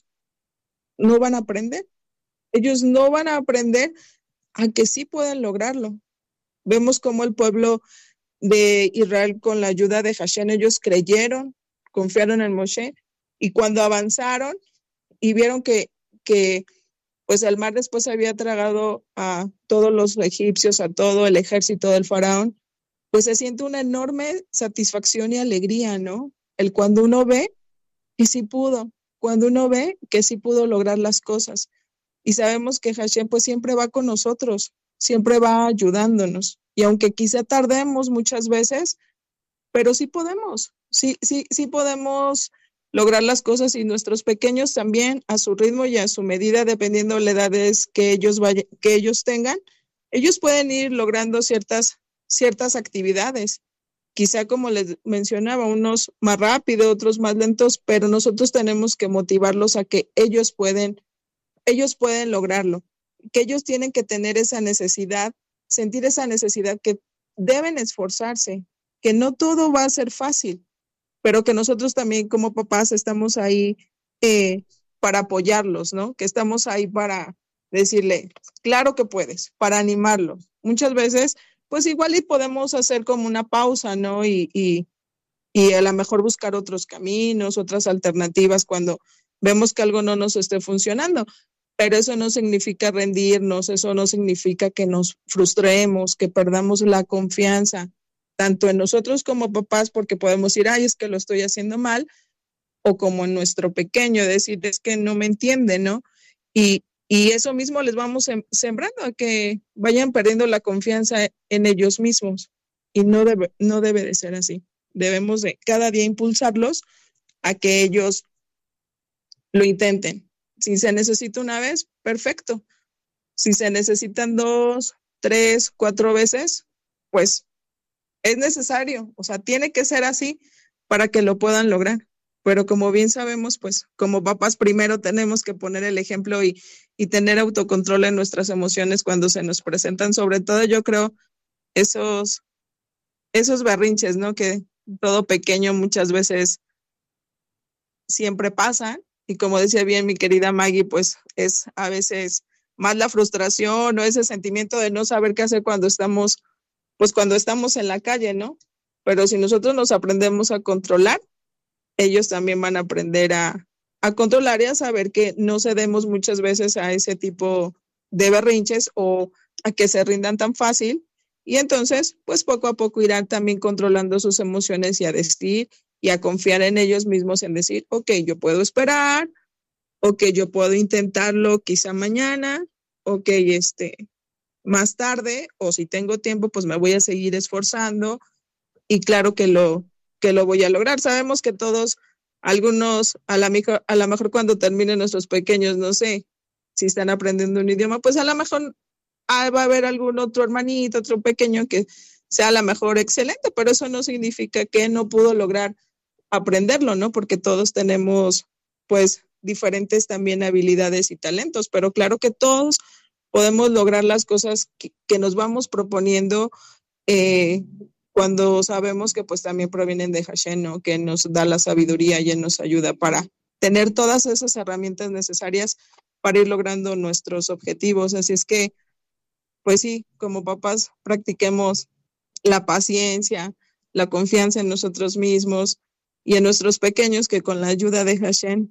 no van a aprender. Ellos no van a aprender a que sí pueden lograrlo. Vemos cómo el pueblo de Israel, con la ayuda de Hashem, ellos creyeron, confiaron en Moshe, y cuando avanzaron y vieron que, que pues el mar después había tragado a todos los egipcios, a todo el ejército del faraón, pues se siente una enorme satisfacción y alegría, ¿no? El cuando uno ve que sí pudo, cuando uno ve que sí pudo lograr las cosas. Y sabemos que Hashem pues siempre va con nosotros, siempre va ayudándonos. Y aunque quizá tardemos muchas veces, pero sí podemos, sí, sí, sí podemos lograr las cosas, y nuestros pequeños también a su ritmo y a su medida, dependiendo de la edad que ellos, vaya, que ellos tengan, ellos pueden ir logrando ciertas, ciertas actividades. Quizá, como les mencionaba, unos más rápido, otros más lentos, pero nosotros tenemos que motivarlos a que ellos pueden, ellos pueden lograrlo, que ellos tienen que tener esa necesidad, sentir esa necesidad, que deben esforzarse, que no todo va a ser fácil, pero que nosotros también como papás estamos ahí eh, para apoyarlos, ¿no? Que estamos ahí para decirle, claro que puedes, para animarlos. Muchas veces, pues igual y podemos hacer como una pausa, ¿no? Y, y, y a lo mejor buscar otros caminos, otras alternativas cuando vemos que algo no nos esté funcionando. Pero eso no significa rendirnos, eso no significa que nos frustremos, que perdamos la confianza, tanto en nosotros como papás, porque podemos decir, ay, es que lo estoy haciendo mal, o como en nuestro pequeño, decir, es que no me entiende, ¿no? Y, y eso mismo les vamos sembrando, a que vayan perdiendo la confianza en ellos mismos. Y no debe, no debe de ser así. Debemos de cada día impulsarlos a que ellos lo intenten. Si se necesita una vez, perfecto. Si se necesitan dos, tres, cuatro veces, pues es necesario. O sea, tiene que ser así para que lo puedan lograr. Pero como bien sabemos, pues como papás primero tenemos que poner el ejemplo y, y tener autocontrol en nuestras emociones cuando se nos presentan. Sobre todo, yo creo, esos, esos berrinches, ¿no? Que todo pequeño muchas veces siempre pasan. Y como decía bien mi querida Maggie, pues es a veces más la frustración o ese sentimiento de no saber qué hacer cuando estamos, pues cuando estamos en la calle, ¿no? Pero si nosotros nos aprendemos a controlar, ellos también van a aprender a, a controlar y a saber que no cedemos muchas veces a ese tipo de berrinches o a que se rindan tan fácil. Y entonces, pues poco a poco irán también controlando sus emociones y a decir y a confiar en ellos mismos, en decir, ok, yo puedo esperar, ok, yo puedo intentarlo quizá mañana, ok, este, más tarde, o si tengo tiempo, pues me voy a seguir esforzando y claro que lo, que lo voy a lograr. Sabemos que todos, algunos, a la mejor, a lo mejor cuando terminen nuestros pequeños, no sé, si están aprendiendo un idioma, pues a lo mejor ah, va a haber algún otro hermanito, otro pequeño que sea a lo mejor excelente, pero eso no significa que no pudo lograr aprenderlo, ¿no? Porque todos tenemos, pues, diferentes también habilidades y talentos, pero claro que todos podemos lograr las cosas que, que nos vamos proponiendo eh, cuando sabemos que pues también provienen de Hashem, ¿no? Que nos da la sabiduría y Él nos ayuda para tener todas esas herramientas necesarias para ir logrando nuestros objetivos. Así es que, pues sí, como papás, practiquemos la paciencia, la confianza en nosotros mismos y en nuestros pequeños, que con la ayuda de Hashem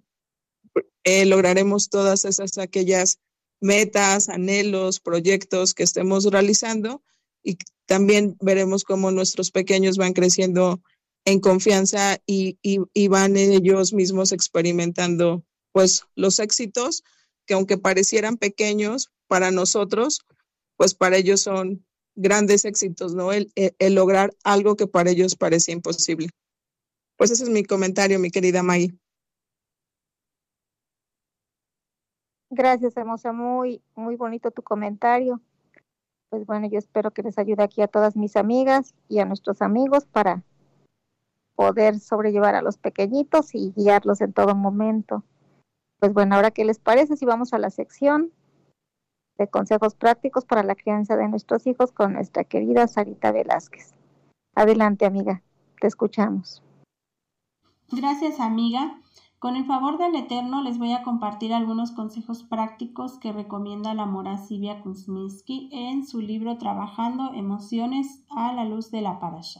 eh, lograremos todas esas aquellas metas, anhelos, proyectos que estemos realizando, y también veremos cómo nuestros pequeños van creciendo en confianza y, y, y van ellos mismos experimentando pues los éxitos que, aunque parecieran pequeños para nosotros, pues para ellos son grandes éxitos, ¿no? El, el, el lograr algo que para ellos parecía imposible. Pues ese es mi comentario, mi querida Maggie. Gracias, hermosa, muy, muy bonito tu comentario. Pues bueno, yo espero que les ayude aquí a todas mis amigas y a nuestros amigos para poder sobrellevar a los pequeñitos y guiarlos en todo momento. Pues bueno, ahora qué les parece si vamos a la sección de consejos prácticos para la crianza de nuestros hijos con nuestra querida Sarita Velázquez. Adelante, amiga, te escuchamos. Gracias, amiga. Con el favor del Eterno les voy a compartir algunos consejos prácticos que recomienda la Mora Silvia Kuzminski en su libro Trabajando emociones a la luz de la Parashá.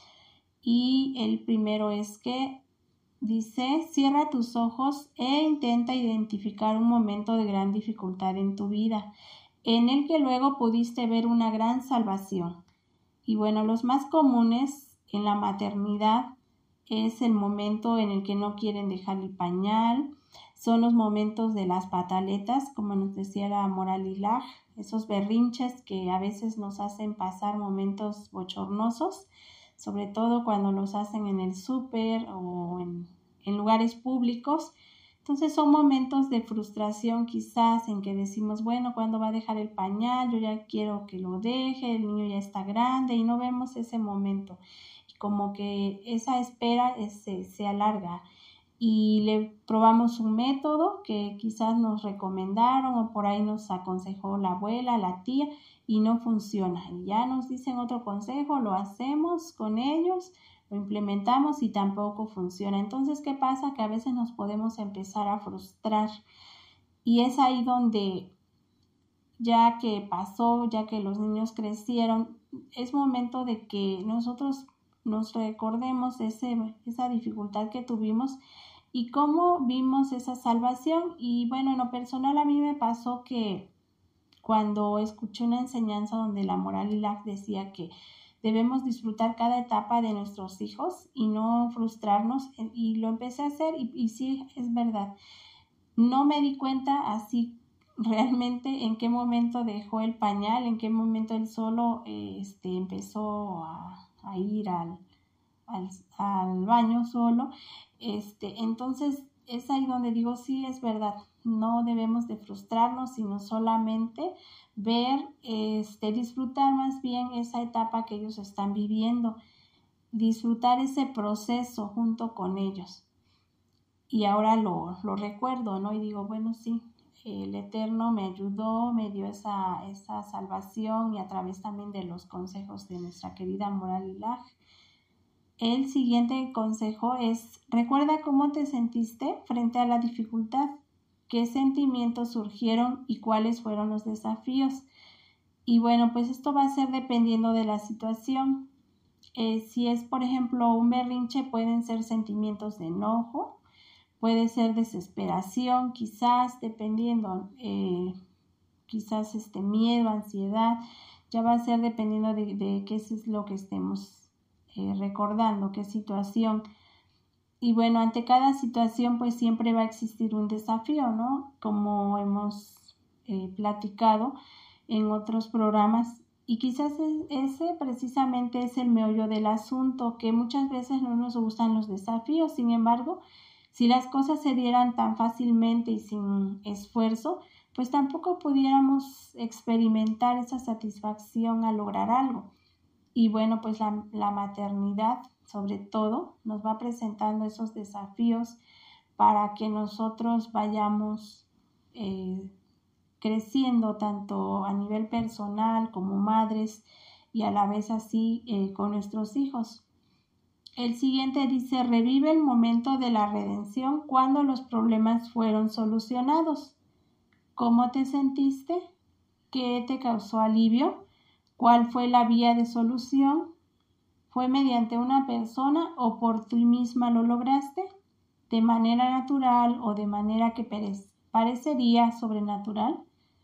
Y el primero es que dice, cierra tus ojos e intenta identificar un momento de gran dificultad en tu vida, en el que luego pudiste ver una gran salvación. Y bueno, los más comunes en la maternidad es el momento en el que no quieren dejar el pañal, son los momentos de las pataletas, como nos decía la Mora Lilaj, esos berrinches que a veces nos hacen pasar momentos bochornosos, sobre todo cuando los hacen en el súper o en, en lugares públicos. Entonces son momentos de frustración quizás en que decimos, bueno, ¿cuándo va a dejar el pañal? Yo ya quiero que lo deje, el niño ya está grande y no vemos ese momento. Y como que esa espera es, se, se alarga y le probamos un método que quizás nos recomendaron o por ahí nos aconsejó la abuela, la tía y no funciona. Y ya nos dicen otro consejo, lo hacemos con ellos, lo implementamos y tampoco funciona. Entonces, ¿qué pasa? Que a veces nos podemos empezar a frustrar y es ahí donde ya que pasó, ya que los niños crecieron, es momento de que nosotros nos recordemos ese, esa dificultad que tuvimos y cómo vimos esa salvación. Y bueno, en lo personal a mí me pasó que cuando escuché una enseñanza donde la Mora Lilaj decía que debemos disfrutar cada etapa de nuestros hijos y no frustrarnos, y lo empecé a hacer y, y sí, es verdad. No me di cuenta así realmente en qué momento dejó el pañal, en qué momento él solo eh, este, empezó a, a ir al, al, al baño solo. Este, entonces es ahí donde digo, sí, es verdad, no debemos de frustrarnos, sino solamente ver, este, disfrutar más bien esa etapa que ellos están viviendo, disfrutar ese proceso junto con ellos. Y ahora lo, lo recuerdo, ¿no? Y digo, bueno, sí, el Eterno me ayudó, me dio esa, esa salvación y a través también de los consejos de nuestra querida Mora Lilaj. El siguiente consejo es, recuerda cómo te sentiste frente a la dificultad, qué sentimientos surgieron y cuáles fueron los desafíos. Y bueno, pues esto va a ser dependiendo de la situación. Eh, si es, por ejemplo, un berrinche, pueden ser sentimientos de enojo, puede ser desesperación, quizás, dependiendo, eh, quizás este miedo, ansiedad, ya va a ser dependiendo de, de qué es lo que estemos Eh, recordando qué situación. Y bueno, ante cada situación pues siempre va a existir un desafío, ¿no? Como hemos eh, platicado en otros programas, y quizás ese precisamente es el meollo del asunto, que muchas veces no nos gustan los desafíos. Sin embargo, si las cosas se dieran tan fácilmente y sin esfuerzo, pues tampoco pudiéramos experimentar esa satisfacción al lograr algo. Y bueno, pues la, la maternidad, sobre todo, nos va presentando esos desafíos para que nosotros vayamos eh, creciendo tanto a nivel personal como madres y a la vez así eh, con nuestros hijos. El siguiente dice, revive el momento de la redención cuando los problemas fueron solucionados. ¿Cómo te sentiste? ¿Qué te causó alivio? ¿Cuál fue la vía de solución? ¿Fue mediante una persona o por ti misma lo lograste? ¿De manera natural o de manera que parecería sobrenatural?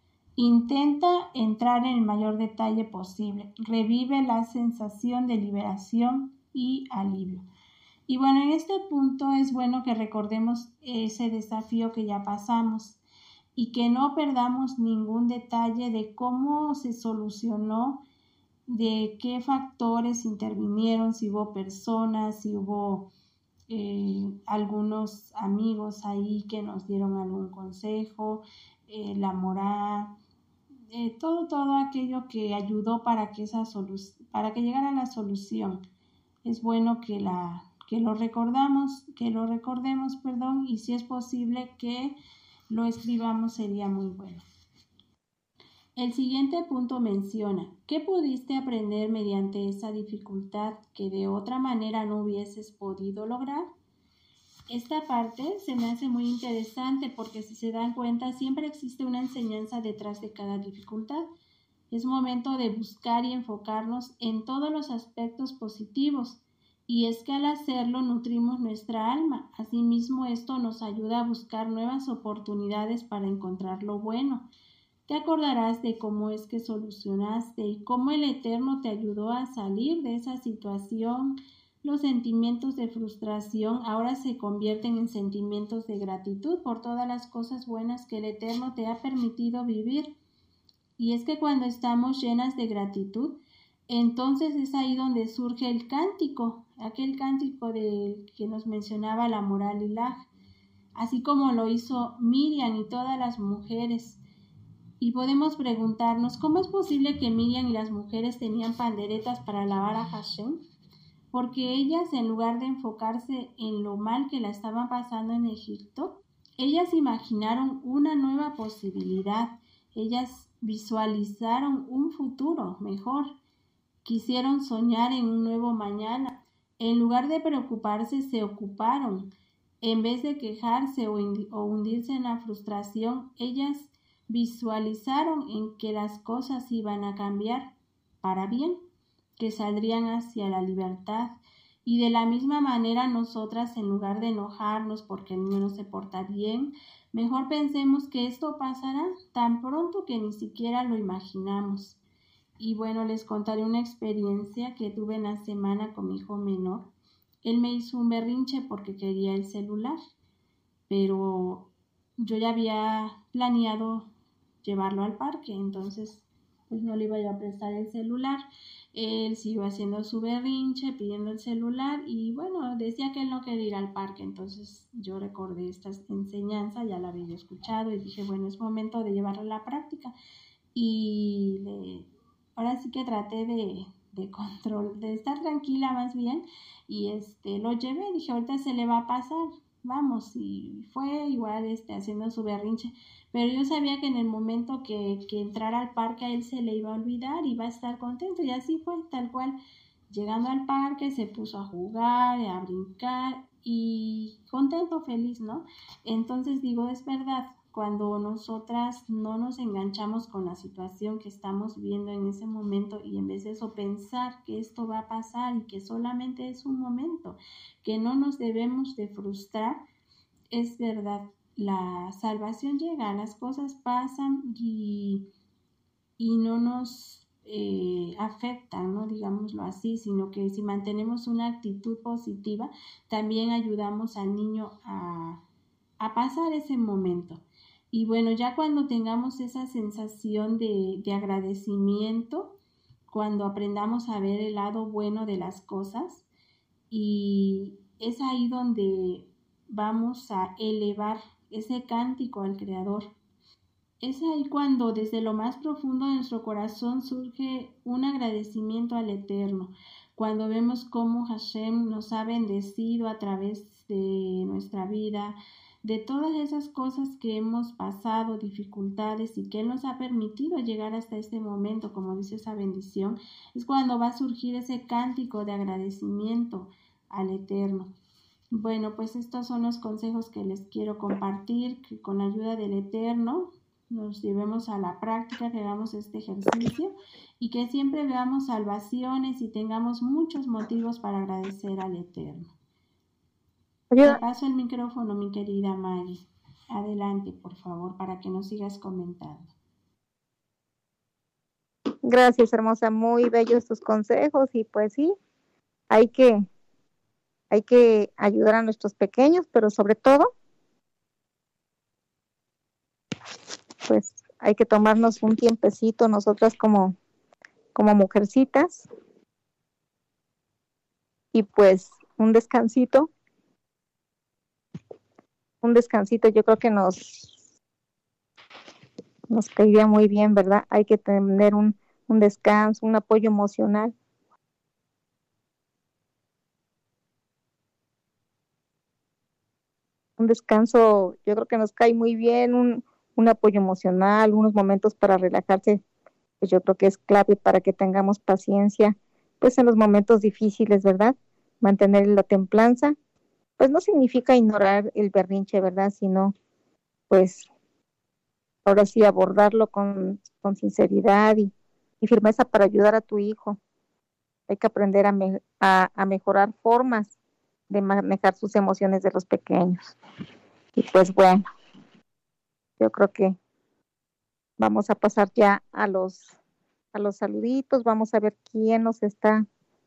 Intenta entrar en el mayor detalle posible. Revive la sensación de liberación y alivio. Y bueno, en este punto es bueno que recordemos ese desafío que ya pasamos y que no perdamos ningún detalle de cómo se solucionó, de qué factores intervinieron, si hubo personas, si hubo eh, algunos amigos ahí que nos dieron algún consejo, eh, la Morá, eh, todo, todo aquello que ayudó para que, esa solu- para que llegara a la solución. Es bueno que, la, que lo recordamos, que lo recordemos, perdón, y si es posible que lo escribamos sería muy bueno. El siguiente punto menciona, ¿qué pudiste aprender mediante esa dificultad que de otra manera no hubieses podido lograr? Esta parte se me hace muy interesante porque si se dan cuenta siempre existe una enseñanza detrás de cada dificultad. Es momento de buscar y enfocarnos en todos los aspectos positivos y es que al hacerlo nutrimos nuestra alma. Asimismo, esto nos ayuda a buscar nuevas oportunidades para encontrar lo bueno. Te acordarás de cómo es que solucionaste y cómo el Eterno te ayudó a salir de esa situación. Los sentimientos de frustración ahora se convierten en sentimientos de gratitud por todas las cosas buenas que el Eterno te ha permitido vivir. Y es que cuando estamos llenas de gratitud, entonces es ahí donde surge el cántico, aquel cántico del que nos mencionaba la moral Lilaj, así como lo hizo Miriam y todas las mujeres. Y podemos preguntarnos, ¿cómo es posible que Miriam y las mujeres tenían panderetas para alabar a Hashem? Porque ellas, en lugar de enfocarse en lo mal que la estaban pasando en Egipto, ellas imaginaron una nueva posibilidad. Ellas visualizaron un futuro mejor. Quisieron soñar en un nuevo mañana. En lugar de preocuparse, se ocuparon. En vez de quejarse o, o hundirse en la frustración, ellas visualizaron en que las cosas iban a cambiar para bien, que saldrían hacia la libertad. Y de la misma manera nosotras, en lugar de enojarnos porque el niño no se porta bien, mejor pensemos que esto pasará tan pronto que ni siquiera lo imaginamos. Y bueno, les contaré una experiencia que tuve en la semana con mi hijo menor. Él me hizo un berrinche porque quería el celular, pero yo ya había planeado llevarlo al parque, entonces pues no le iba yo a prestar el celular. Él siguió haciendo su berrinche, pidiendo el celular y bueno, decía que él no quería ir al parque, entonces yo recordé esta enseñanza, ya la había escuchado y dije, bueno, es momento de llevarlo a la práctica y le, ahora sí que traté de, de control, de estar tranquila más bien y este, lo llevé, dije, ahorita se le va a pasar. Vamos, y fue igual este, haciendo su berrinche, pero yo sabía que en el momento que, que entrara al parque a él se le iba a olvidar y iba a estar contento, y así fue, tal cual. Llegando al parque se puso a jugar, a brincar y contento, feliz, ¿no? Entonces digo, es verdad, cuando nosotras no nos enganchamos con la situación que estamos viendo en ese momento y en vez de eso pensar que esto va a pasar y que solamente es un momento, que no nos debemos de frustrar, es verdad, la salvación llega, las cosas pasan y, y no nos eh, afectan, ¿no? Digámoslo así, sino que si mantenemos una actitud positiva, también ayudamos al niño a, a pasar ese momento. Y bueno, ya cuando tengamos esa sensación de, de agradecimiento, cuando aprendamos a ver el lado bueno de las cosas, y es ahí donde vamos a elevar ese cántico al Creador. Es ahí cuando desde lo más profundo de nuestro corazón surge un agradecimiento al Eterno, cuando vemos cómo Hashem nos ha bendecido a través de nuestra vida, de todas esas cosas que hemos pasado, dificultades y que Él nos ha permitido llegar hasta este momento, como dice esa bendición, es cuando va a surgir ese cántico de agradecimiento al Eterno. Bueno, pues estos son los consejos que les quiero compartir, que con la ayuda del Eterno nos llevemos a la práctica, que hagamos este ejercicio y que siempre veamos salvaciones y tengamos muchos motivos para agradecer al Eterno. Te paso el micrófono, mi querida Maggie. Adelante, por favor, para que nos sigas comentando. Gracias, hermosa. Muy bellos tus consejos y pues sí, hay que, hay que ayudar a nuestros pequeños, pero sobre todo, pues hay que tomarnos un tiempecito nosotras como, como mujercitas y pues un descansito. Un descansito yo creo que nos nos caería muy bien, ¿verdad? Hay que tener un, un descanso, un apoyo emocional. Un descanso, yo creo que nos cae muy bien, un, un apoyo emocional, unos momentos para relajarse, pues yo creo que es clave para que tengamos paciencia, pues en los momentos difíciles, ¿verdad? Mantener la templanza, pues no significa ignorar el berrinche, ¿verdad? Sino, pues, ahora sí abordarlo con, con sinceridad y, y firmeza para ayudar a tu hijo. Hay que aprender a, me, a, a mejorar formas de manejar sus emociones de los pequeños. Y pues bueno, yo creo que vamos a pasar ya a los, a los saluditos. Vamos a ver quién nos está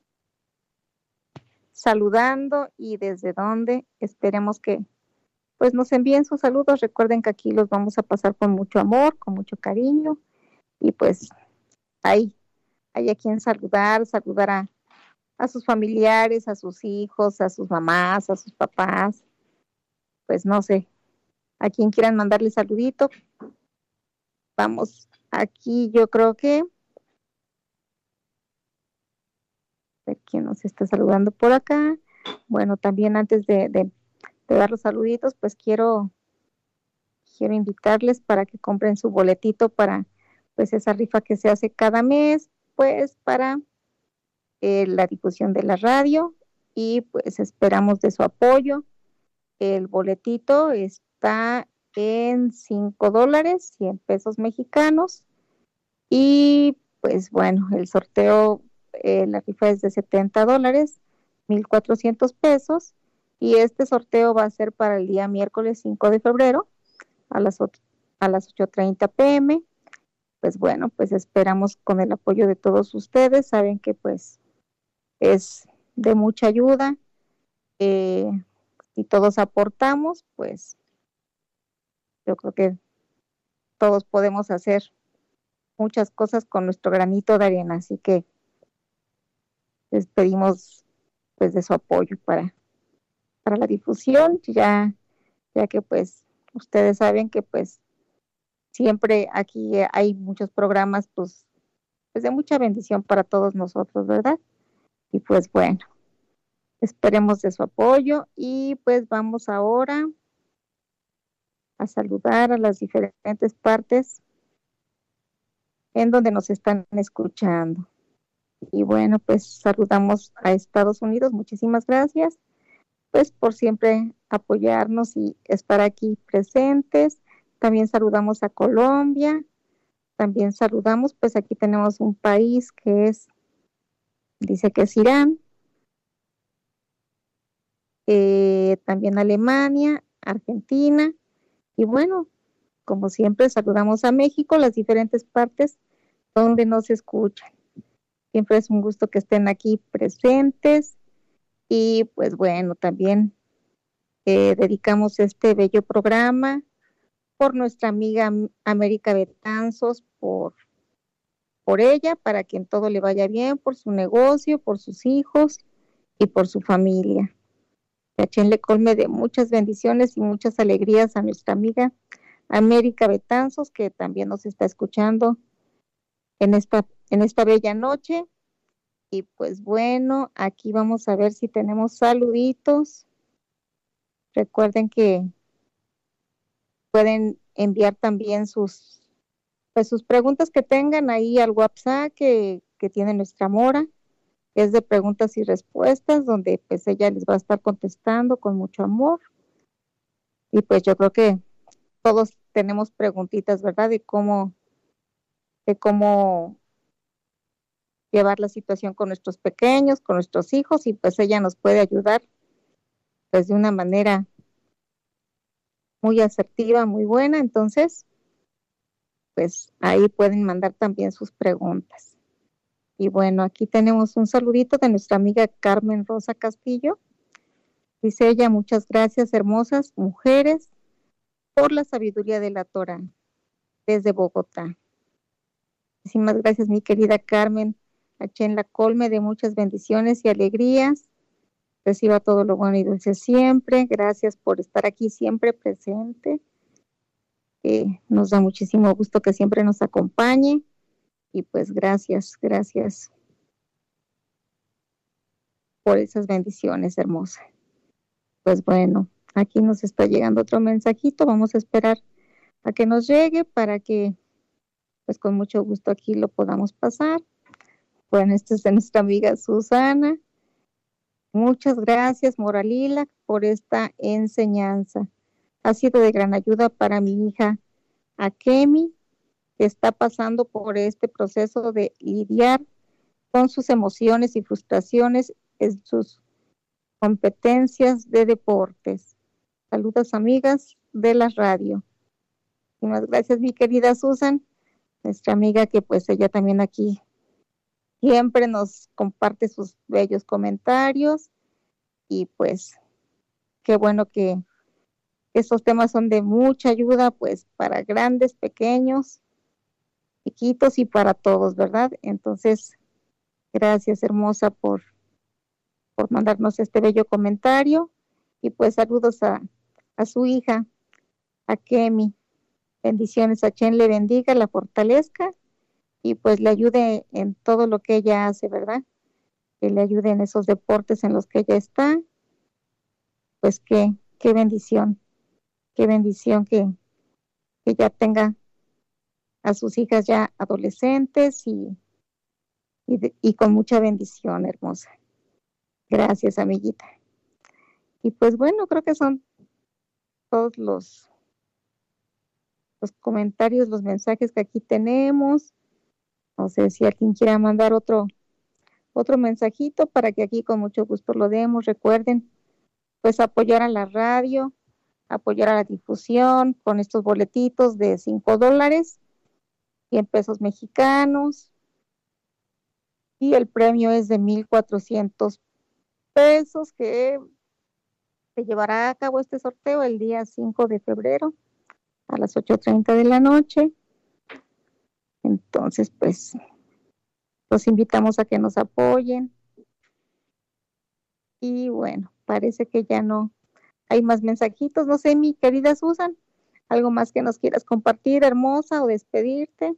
saludando y desde dónde. Esperemos que pues nos envíen sus saludos. Recuerden que aquí los vamos a pasar con mucho amor, con mucho cariño. Y pues ahí, hay a quien saludar, saludar a, a sus familiares, a sus hijos, a sus mamás, a sus papás. Pues no sé, a quien quieran mandarle saludito. Vamos, aquí yo creo que a ver quién nos está saludando por acá. Bueno, también antes de, de, de dar los saluditos, pues quiero, quiero invitarles para que compren su boletito para pues esa rifa que se hace cada mes, pues para eh, la difusión de la radio y pues esperamos de su apoyo. El boletito está en cinco dólares, cien pesos mexicanos y pues bueno, el sorteo, eh, la rifa es de setenta dólares, mil cuatrocientos pesos y este sorteo va a ser para el día miércoles cinco de febrero a las, a las ocho treinta pm. Pues bueno, pues esperamos con el apoyo de todos ustedes, saben que pues es de mucha ayuda, eh, si todos aportamos, pues yo creo que todos podemos hacer muchas cosas con nuestro granito de arena, así que les pedimos pues de su apoyo para, para la difusión, ya, ya que pues ustedes saben que pues siempre aquí hay muchos programas pues, pues de mucha bendición para todos nosotros, ¿verdad? Y pues bueno, esperemos de su apoyo y pues vamos ahora a saludar a las diferentes partes en donde nos están escuchando. Y bueno, pues saludamos a Estados Unidos, muchísimas gracias, pues por siempre apoyarnos y estar aquí presentes. También saludamos a Colombia, también saludamos, pues aquí tenemos un país que es, dice que es Irán, eh, también Alemania, Argentina, y bueno, como siempre saludamos a México, las diferentes partes donde nos escuchan. Siempre es un gusto que estén aquí presentes y pues bueno, también eh, dedicamos este bello programa por nuestra amiga América Betanzos, por, por ella, para que en todo le vaya bien, por su negocio, por sus hijos y por su familia. Que Hachén le colme de muchas bendiciones y muchas alegrías a nuestra amiga América Betanzos, que también nos está escuchando en esta, en esta bella noche. Y pues bueno, aquí vamos a ver si tenemos saluditos. Recuerden que pueden enviar también sus, pues sus preguntas que tengan ahí al WhatsApp que, que tiene nuestra Mora, que es de preguntas y respuestas, donde pues ella les va a estar contestando con mucho amor. Y pues yo creo que todos tenemos preguntitas, ¿verdad? De cómo, de cómo llevar la situación con nuestros pequeños, con nuestros hijos, y pues ella nos puede ayudar pues de una manera muy asertiva, muy buena. Entonces, pues ahí pueden mandar también sus preguntas. Y bueno, aquí tenemos un saludito de nuestra amiga Carmen Rosa Castillo. Dice ella, muchas gracias, hermosas mujeres, por la sabiduría de la Torah, desde Bogotá. Muchísimas gracias, mi querida Carmen. Hachén la colme de muchas bendiciones y alegrías. Reciba todo lo bueno y dulce siempre. Gracias por estar aquí siempre presente. Eh, nos da muchísimo gusto que siempre nos acompañe y pues gracias, gracias por esas bendiciones, hermosa. Pues bueno, aquí nos está llegando otro mensajito, vamos a esperar a que nos llegue para que pues con mucho gusto aquí lo podamos pasar. Bueno, esta es de nuestra amiga Susana. Muchas gracias, Moralila, por esta enseñanza. Ha sido de gran ayuda para mi hija Akemi, que está pasando por este proceso de lidiar con sus emociones y frustraciones en sus competencias de deportes. Saludos, amigas de la radio. Muchas gracias, mi querida Susan, nuestra amiga que pues ella también aquí siempre nos comparte sus bellos comentarios y pues qué bueno que estos temas son de mucha ayuda pues para grandes, pequeños, chiquitos y para todos, ¿verdad? Entonces, gracias hermosa por, por mandarnos este bello comentario y pues saludos a, a su hija, a Kemi. Bendiciones, a Chen le bendiga, la fortalezca y pues le ayude en todo lo que ella hace, ¿verdad? Que le ayude en esos deportes en los que ella está. Pues qué, qué bendición, qué bendición que, que ya tenga a sus hijas ya adolescentes y, y, de, y con mucha bendición, hermosa. Gracias, amiguita. Y pues bueno, creo que son todos los, los comentarios, los mensajes que aquí tenemos. No sé si alguien quiera mandar otro, otro mensajito para que aquí con mucho gusto lo demos. Recuerden, pues apoyar a la radio, apoyar a la difusión con estos boletitos de cinco dólares, cien pesos mexicanos, y el premio es de mil cuatrocientos pesos que se llevará a cabo este sorteo el día cinco de febrero a las ocho treinta de la noche. Entonces, pues, los invitamos a que nos apoyen. Y bueno, parece que ya no hay más mensajitos. No sé, mi querida Susan, ¿algo más que nos quieras compartir, hermosa, o despedirte?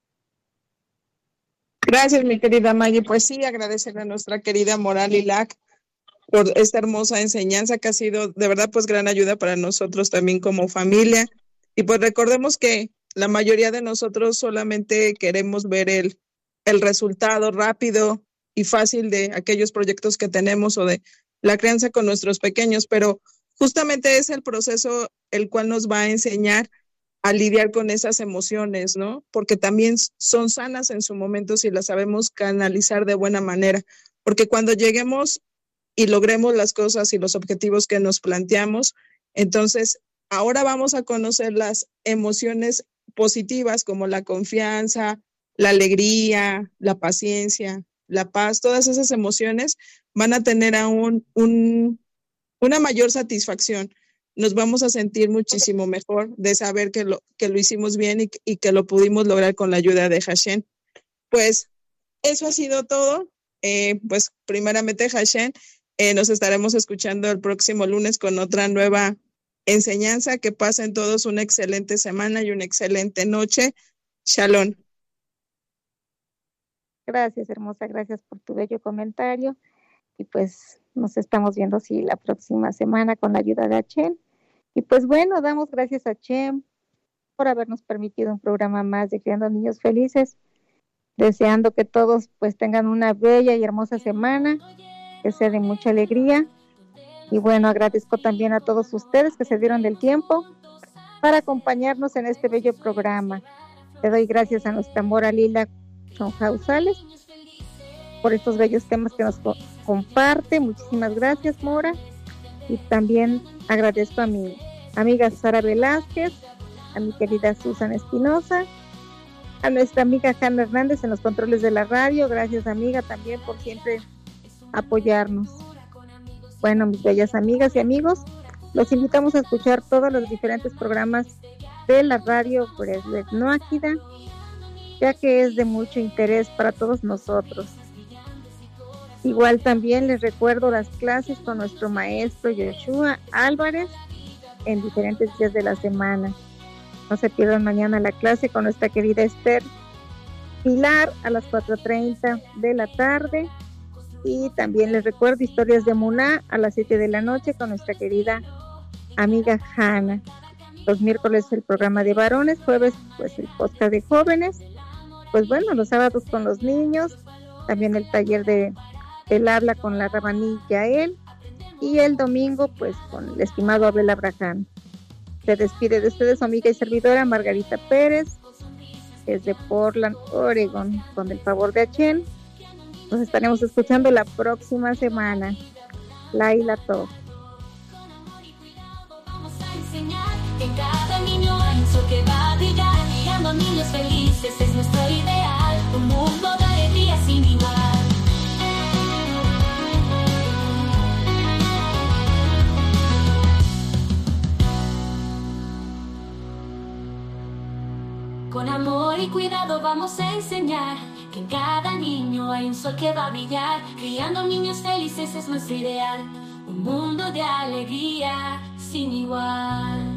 Gracias, mi querida Maggie. Pues sí, agradecerle a nuestra querida Moral Lilac por esta hermosa enseñanza que ha sido de verdad pues gran ayuda para nosotros también como familia. Y pues recordemos que la mayoría de nosotros solamente queremos ver el, el resultado rápido y fácil de aquellos proyectos que tenemos o de la crianza con nuestros pequeños, pero justamente es el proceso el cual nos va a enseñar a lidiar con esas emociones, ¿no? Porque también son sanas en su momento si las sabemos canalizar de buena manera, porque cuando lleguemos y logremos las cosas y los objetivos que nos planteamos, entonces ahora vamos a conocer las emociones positivas como la confianza, la alegría, la paciencia, la paz. Todas esas emociones van a tener aún un, una mayor satisfacción. Nos vamos a sentir muchísimo mejor de saber que lo, que lo hicimos bien y, y que lo pudimos lograr con la ayuda de Hashem. Pues eso ha sido todo. Eh, pues primeramente Hashem, eh, nos estaremos escuchando el próximo lunes con otra nueva enseñanza. Que pasen todos una excelente semana y una excelente noche. Shalom. Gracias, hermosa, gracias por tu bello comentario. Y pues nos estamos viendo así la próxima semana con la ayuda de Hashem. Y pues bueno, damos gracias a Hashem por habernos permitido un programa más de Criando Niños Felices, deseando que todos pues tengan una bella y hermosa semana, que sea de mucha alegría. Y bueno, agradezco también a todos ustedes que se dieron del tiempo para acompañarnos en este bello programa. Le doy gracias a nuestra Mora Lila Chonjausales por estos bellos temas que nos co- comparte. Muchísimas gracias, Mora. Y también agradezco a mi amiga Sara Velázquez, a mi querida Susan Espinosa, a nuestra amiga Hanna Hernández en los controles de la radio. Gracias, amiga, también por siempre apoyarnos. Bueno, mis bellas amigas y amigos, los invitamos a escuchar todos los diferentes programas de la radio Breslet Noáquida, ya que es de mucho interés para todos nosotros. Igual también les recuerdo las clases con nuestro maestro Yoshua Álvarez en diferentes días de la semana. No se pierdan mañana la clase con nuestra querida Esther Pilar a las cuatro treinta de la tarde. Y también les recuerdo Historias de Muná a las siete de la noche con nuestra querida amiga Hanna. Los miércoles el programa de varones, jueves pues el podcast de jóvenes. Pues bueno, los sábados con los niños, también el taller de El Habla con la Rabaní Yael, y el domingo pues con el estimado Abel Abraham. Se despide de ustedes su amiga y servidora Margarita Pérez, desde Portland, Oregon, con el favor de Hashem. Nos estaremos escuchando la próxima semana. Laila Tov. Vamos a enseñar que en cada niño hay un sol que va a brillar, criando niños felices es nuestro ideal, un mundo de alegría sin igual. Con amor y cuidado vamos a enseñar que en cada niño hay un sol que va a brillar, criando niños felices es nuestro ideal, un mundo de alegría sin igual.